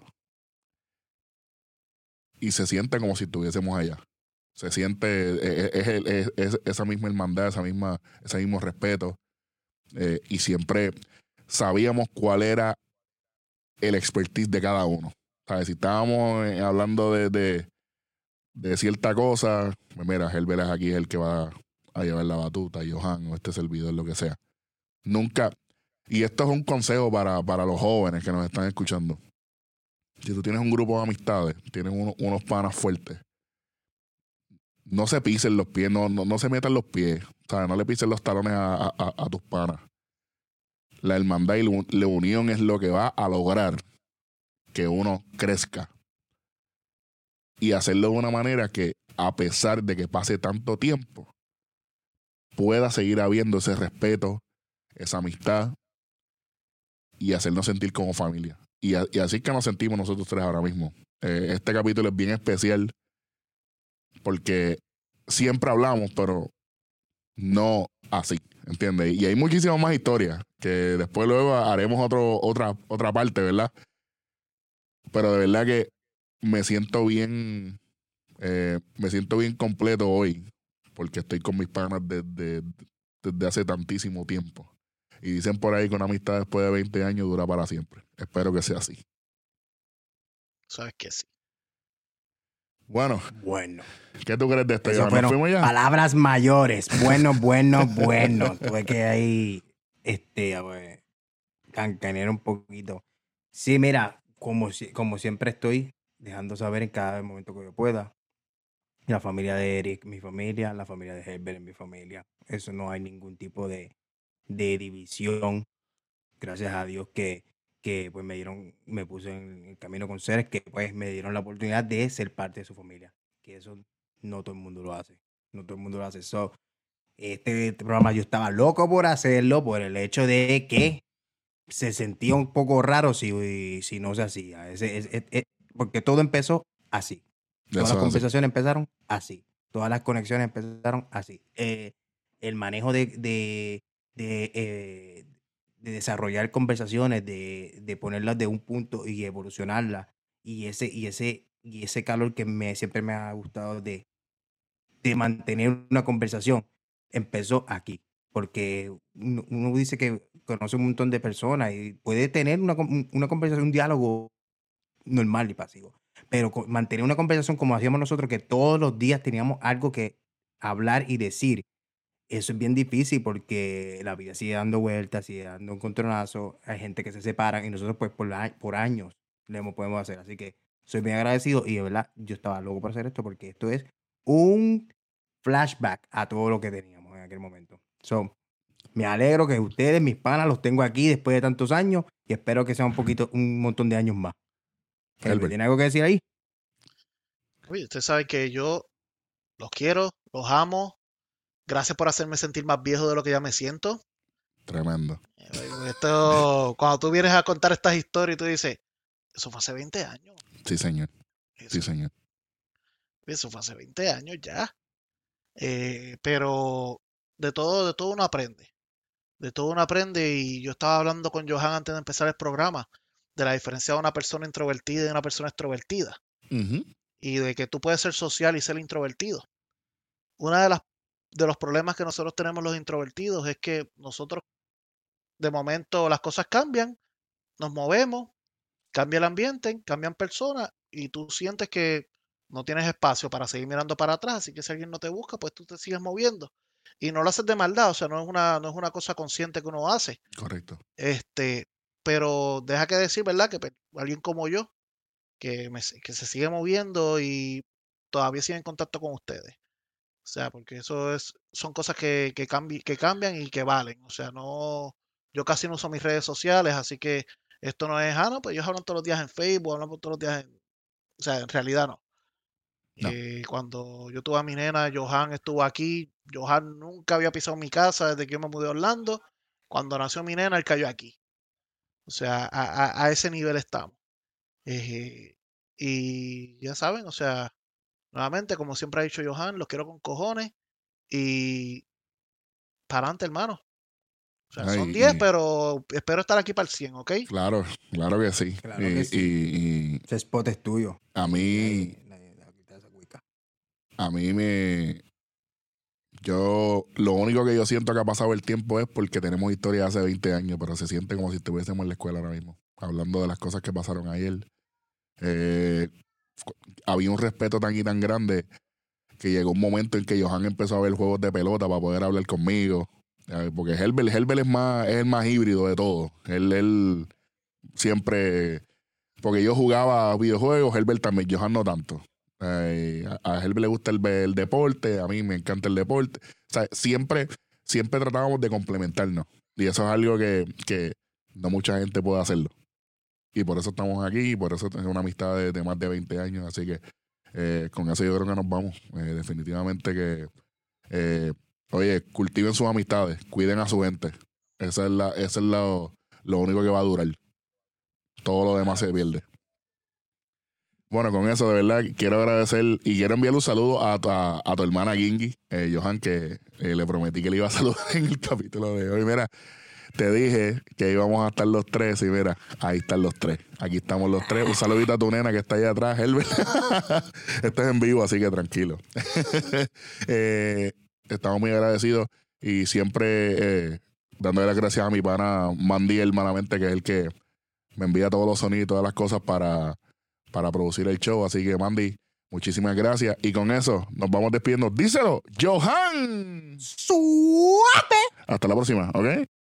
S1: Y se siente como si estuviésemos allá. Se siente, es, es, el- es- es esa misma hermandad, esa misma, ese mismo respeto. Eh, y siempre sabíamos cuál era el expertise de cada uno. ¿Sabes? Si estábamos eh, hablando de, de, de cierta cosa, pues mira, Herbert es aquí el que va a llevar la batuta, Johan o este servidor, lo que sea. Nunca, y esto es un consejo para, para los jóvenes que nos están escuchando. Si tú tienes un grupo de amistades, tienes uno- unos panas fuertes, no se pisen los pies, no, no, no se metan los pies, ¿sabes? No le pisen los talones a, a, a- a tus panas. La hermandad y la la unión es lo que va a lograr que uno crezca y hacerlo de una manera que, a pesar de que pase tanto tiempo, pueda seguir habiendo ese respeto, esa amistad y hacernos sentir como familia. Y, a- y así que nos sentimos nosotros tres ahora mismo. Eh, este capítulo es bien especial porque siempre hablamos, pero no así, ¿entiendes? Y hay muchísimas más historias que después luego haremos otro, otra, otra parte, ¿verdad? Pero de verdad que me siento bien, eh, me siento bien completo hoy porque estoy con mis panas desde, desde hace tantísimo tiempo. Y dicen por ahí que una amistad después de veinte años dura para siempre. Espero que sea así.
S3: Sabes que sí.
S1: Bueno,
S2: Bueno.
S1: ¿qué tú crees de esto?
S2: Eso
S1: Iván? ¿Nos
S2: fueron
S1: fuimos ya?
S2: palabras mayores. Bueno, bueno, bueno. Tuve que ahí, este, pues, cancanear un poquito. Sí, mira, como, si- como siempre estoy dejando saber en cada momento que yo pueda. La familia de Eric, mi familia, la familia de Herbert, mi familia. Eso no hay ningún tipo de, de división. Gracias a Dios que, que pues me dieron, me puse en el camino con seres que pues me dieron la oportunidad de ser parte de su familia. Que eso no todo el mundo lo hace. No todo el mundo lo hace. So, este, este programa yo estaba loco por hacerlo por el hecho de que se sentía un poco raro si, si no se hacía. Ese, es, es, es, porque todo empezó así. Todas las conversaciones empezaron así. Todas las conexiones empezaron así. Eh, el manejo de, de, de, eh, de desarrollar conversaciones, de, de ponerlas de un punto y evolucionarlas. Y ese, y ese, y ese calor que me, siempre me ha gustado de, de mantener una conversación empezó aquí. Porque uno, uno dice que conoce un montón de personas y puede tener una, una conversación, un diálogo normal y pasivo. Pero mantener una conversación como hacíamos nosotros, que todos los días teníamos algo que hablar y decir, eso es bien difícil porque la vida sigue dando vueltas, sigue dando un contronazo, hay gente que se separa y nosotros pues por, la, por años lo podemos hacer. Así que soy bien agradecido y de verdad yo estaba loco por hacer esto porque esto es un flashback a todo lo que teníamos en aquel momento. So, me alegro que ustedes, mis panas, los tengo aquí después de tantos años y espero que sea un poquito, un montón de años más. Elber, ¿tiene algo que decir ahí?
S3: Oye, usted sabe que yo los quiero, los amo. Gracias por hacerme sentir más viejo de lo que ya me siento.
S1: Tremendo.
S3: Esto, cuando tú vienes a contar estas historias y tú dices, eso fue hace veinte años.
S1: Sí, señor. Eso, sí, señor.
S3: Eso fue hace veinte años ya. Eh, pero de todo, de todo uno aprende. De todo uno aprende y yo estaba hablando con Johan antes de empezar el programa de la diferencia de una persona introvertida y de una persona extrovertida.
S1: Uh-huh.
S3: Y de que tú puedes ser social y ser introvertido. Una de las de los problemas que nosotros tenemos los introvertidos es que nosotros de momento las cosas cambian, nos movemos, cambia el ambiente, cambian personas y tú sientes que no tienes espacio para seguir mirando para atrás, así que si alguien no te busca, pues tú te sigues moviendo. Y no lo haces de maldad, o sea, no es una, no es una cosa consciente que uno hace.
S1: Correcto.
S3: Este, pero deja que decir, ¿verdad? Que alguien como yo, que, me, que se sigue moviendo y todavía sigue en contacto con ustedes. O sea, porque eso es, son cosas que, que, cambi, que cambian y que valen. O sea, no, yo casi no uso mis redes sociales, así que esto no es, ah, no, pues ellos hablan todos los días en Facebook, hablan todos los días en, o sea, en realidad no. No. Eh, cuando yo tuve a mi nena, Johan estuvo aquí. Johan nunca había pisado mi casa desde que yo me mudé a Orlando. Cuando nació mi nena, él cayó aquí. O sea, a, a, a ese nivel estamos. Eh, y ya saben, o sea, nuevamente, como siempre ha dicho Johan, los quiero con cojones. Y para adelante, hermano. O sea, Ay, son diez, y... pero espero estar aquí para el cien, ¿ok?
S1: Claro, claro que sí.
S2: Claro y, que sí. Y, y... Ese spot es tuyo.
S1: A mí... A mí me... Yo... Lo único que yo siento que ha pasado el tiempo es porque tenemos historia de hace veinte años, pero se siente como si estuviésemos en la escuela ahora mismo. Hablando de las cosas que pasaron ayer. Eh, había un respeto tan y tan grande que llegó un momento en que Johan empezó a ver juegos de pelota para poder hablar conmigo. Porque Herbert, Herbert es más, es el más híbrido de todo. Él, él siempre... Porque yo jugaba videojuegos, Herbert también, Johan no tanto. Eh, a, a Herbert le gusta el, el deporte, a mí me encanta el deporte. O sea, siempre, siempre tratábamos de complementarnos. Y eso es algo que, que no mucha gente puede hacerlo. Y por eso estamos aquí, y por eso tenemos una amistad de, de más de veinte años. Así que eh, con eso yo creo que nos vamos. Eh, definitivamente que... Eh, Oye, cultiven sus amistades, cuiden a su gente. Esa es la, esa es la, lo único que va a durar. Todo lo demás se pierde. Bueno, con eso, de verdad, quiero agradecer y quiero enviarle un saludo a, a, a tu hermana Gingy, eh, Johan, que eh, le prometí que le iba a saludar en el capítulo de hoy. Mira, te dije que íbamos a estar los tres y mira, ahí están los tres. Aquí estamos los tres. Un saludito a tu nena que está allá atrás, Herbert. Esto es en vivo, así que tranquilo. eh... Estamos muy agradecidos y siempre eh, dándole las gracias a mi pana Mandy hermanamente, que es el que me envía todos los sonidos y todas las cosas para, para producir el show. Así que Mandy, muchísimas gracias. Y con eso nos vamos despidiendo. Díselo, Johan.
S2: Suave.
S1: Hasta la próxima, ¿ok?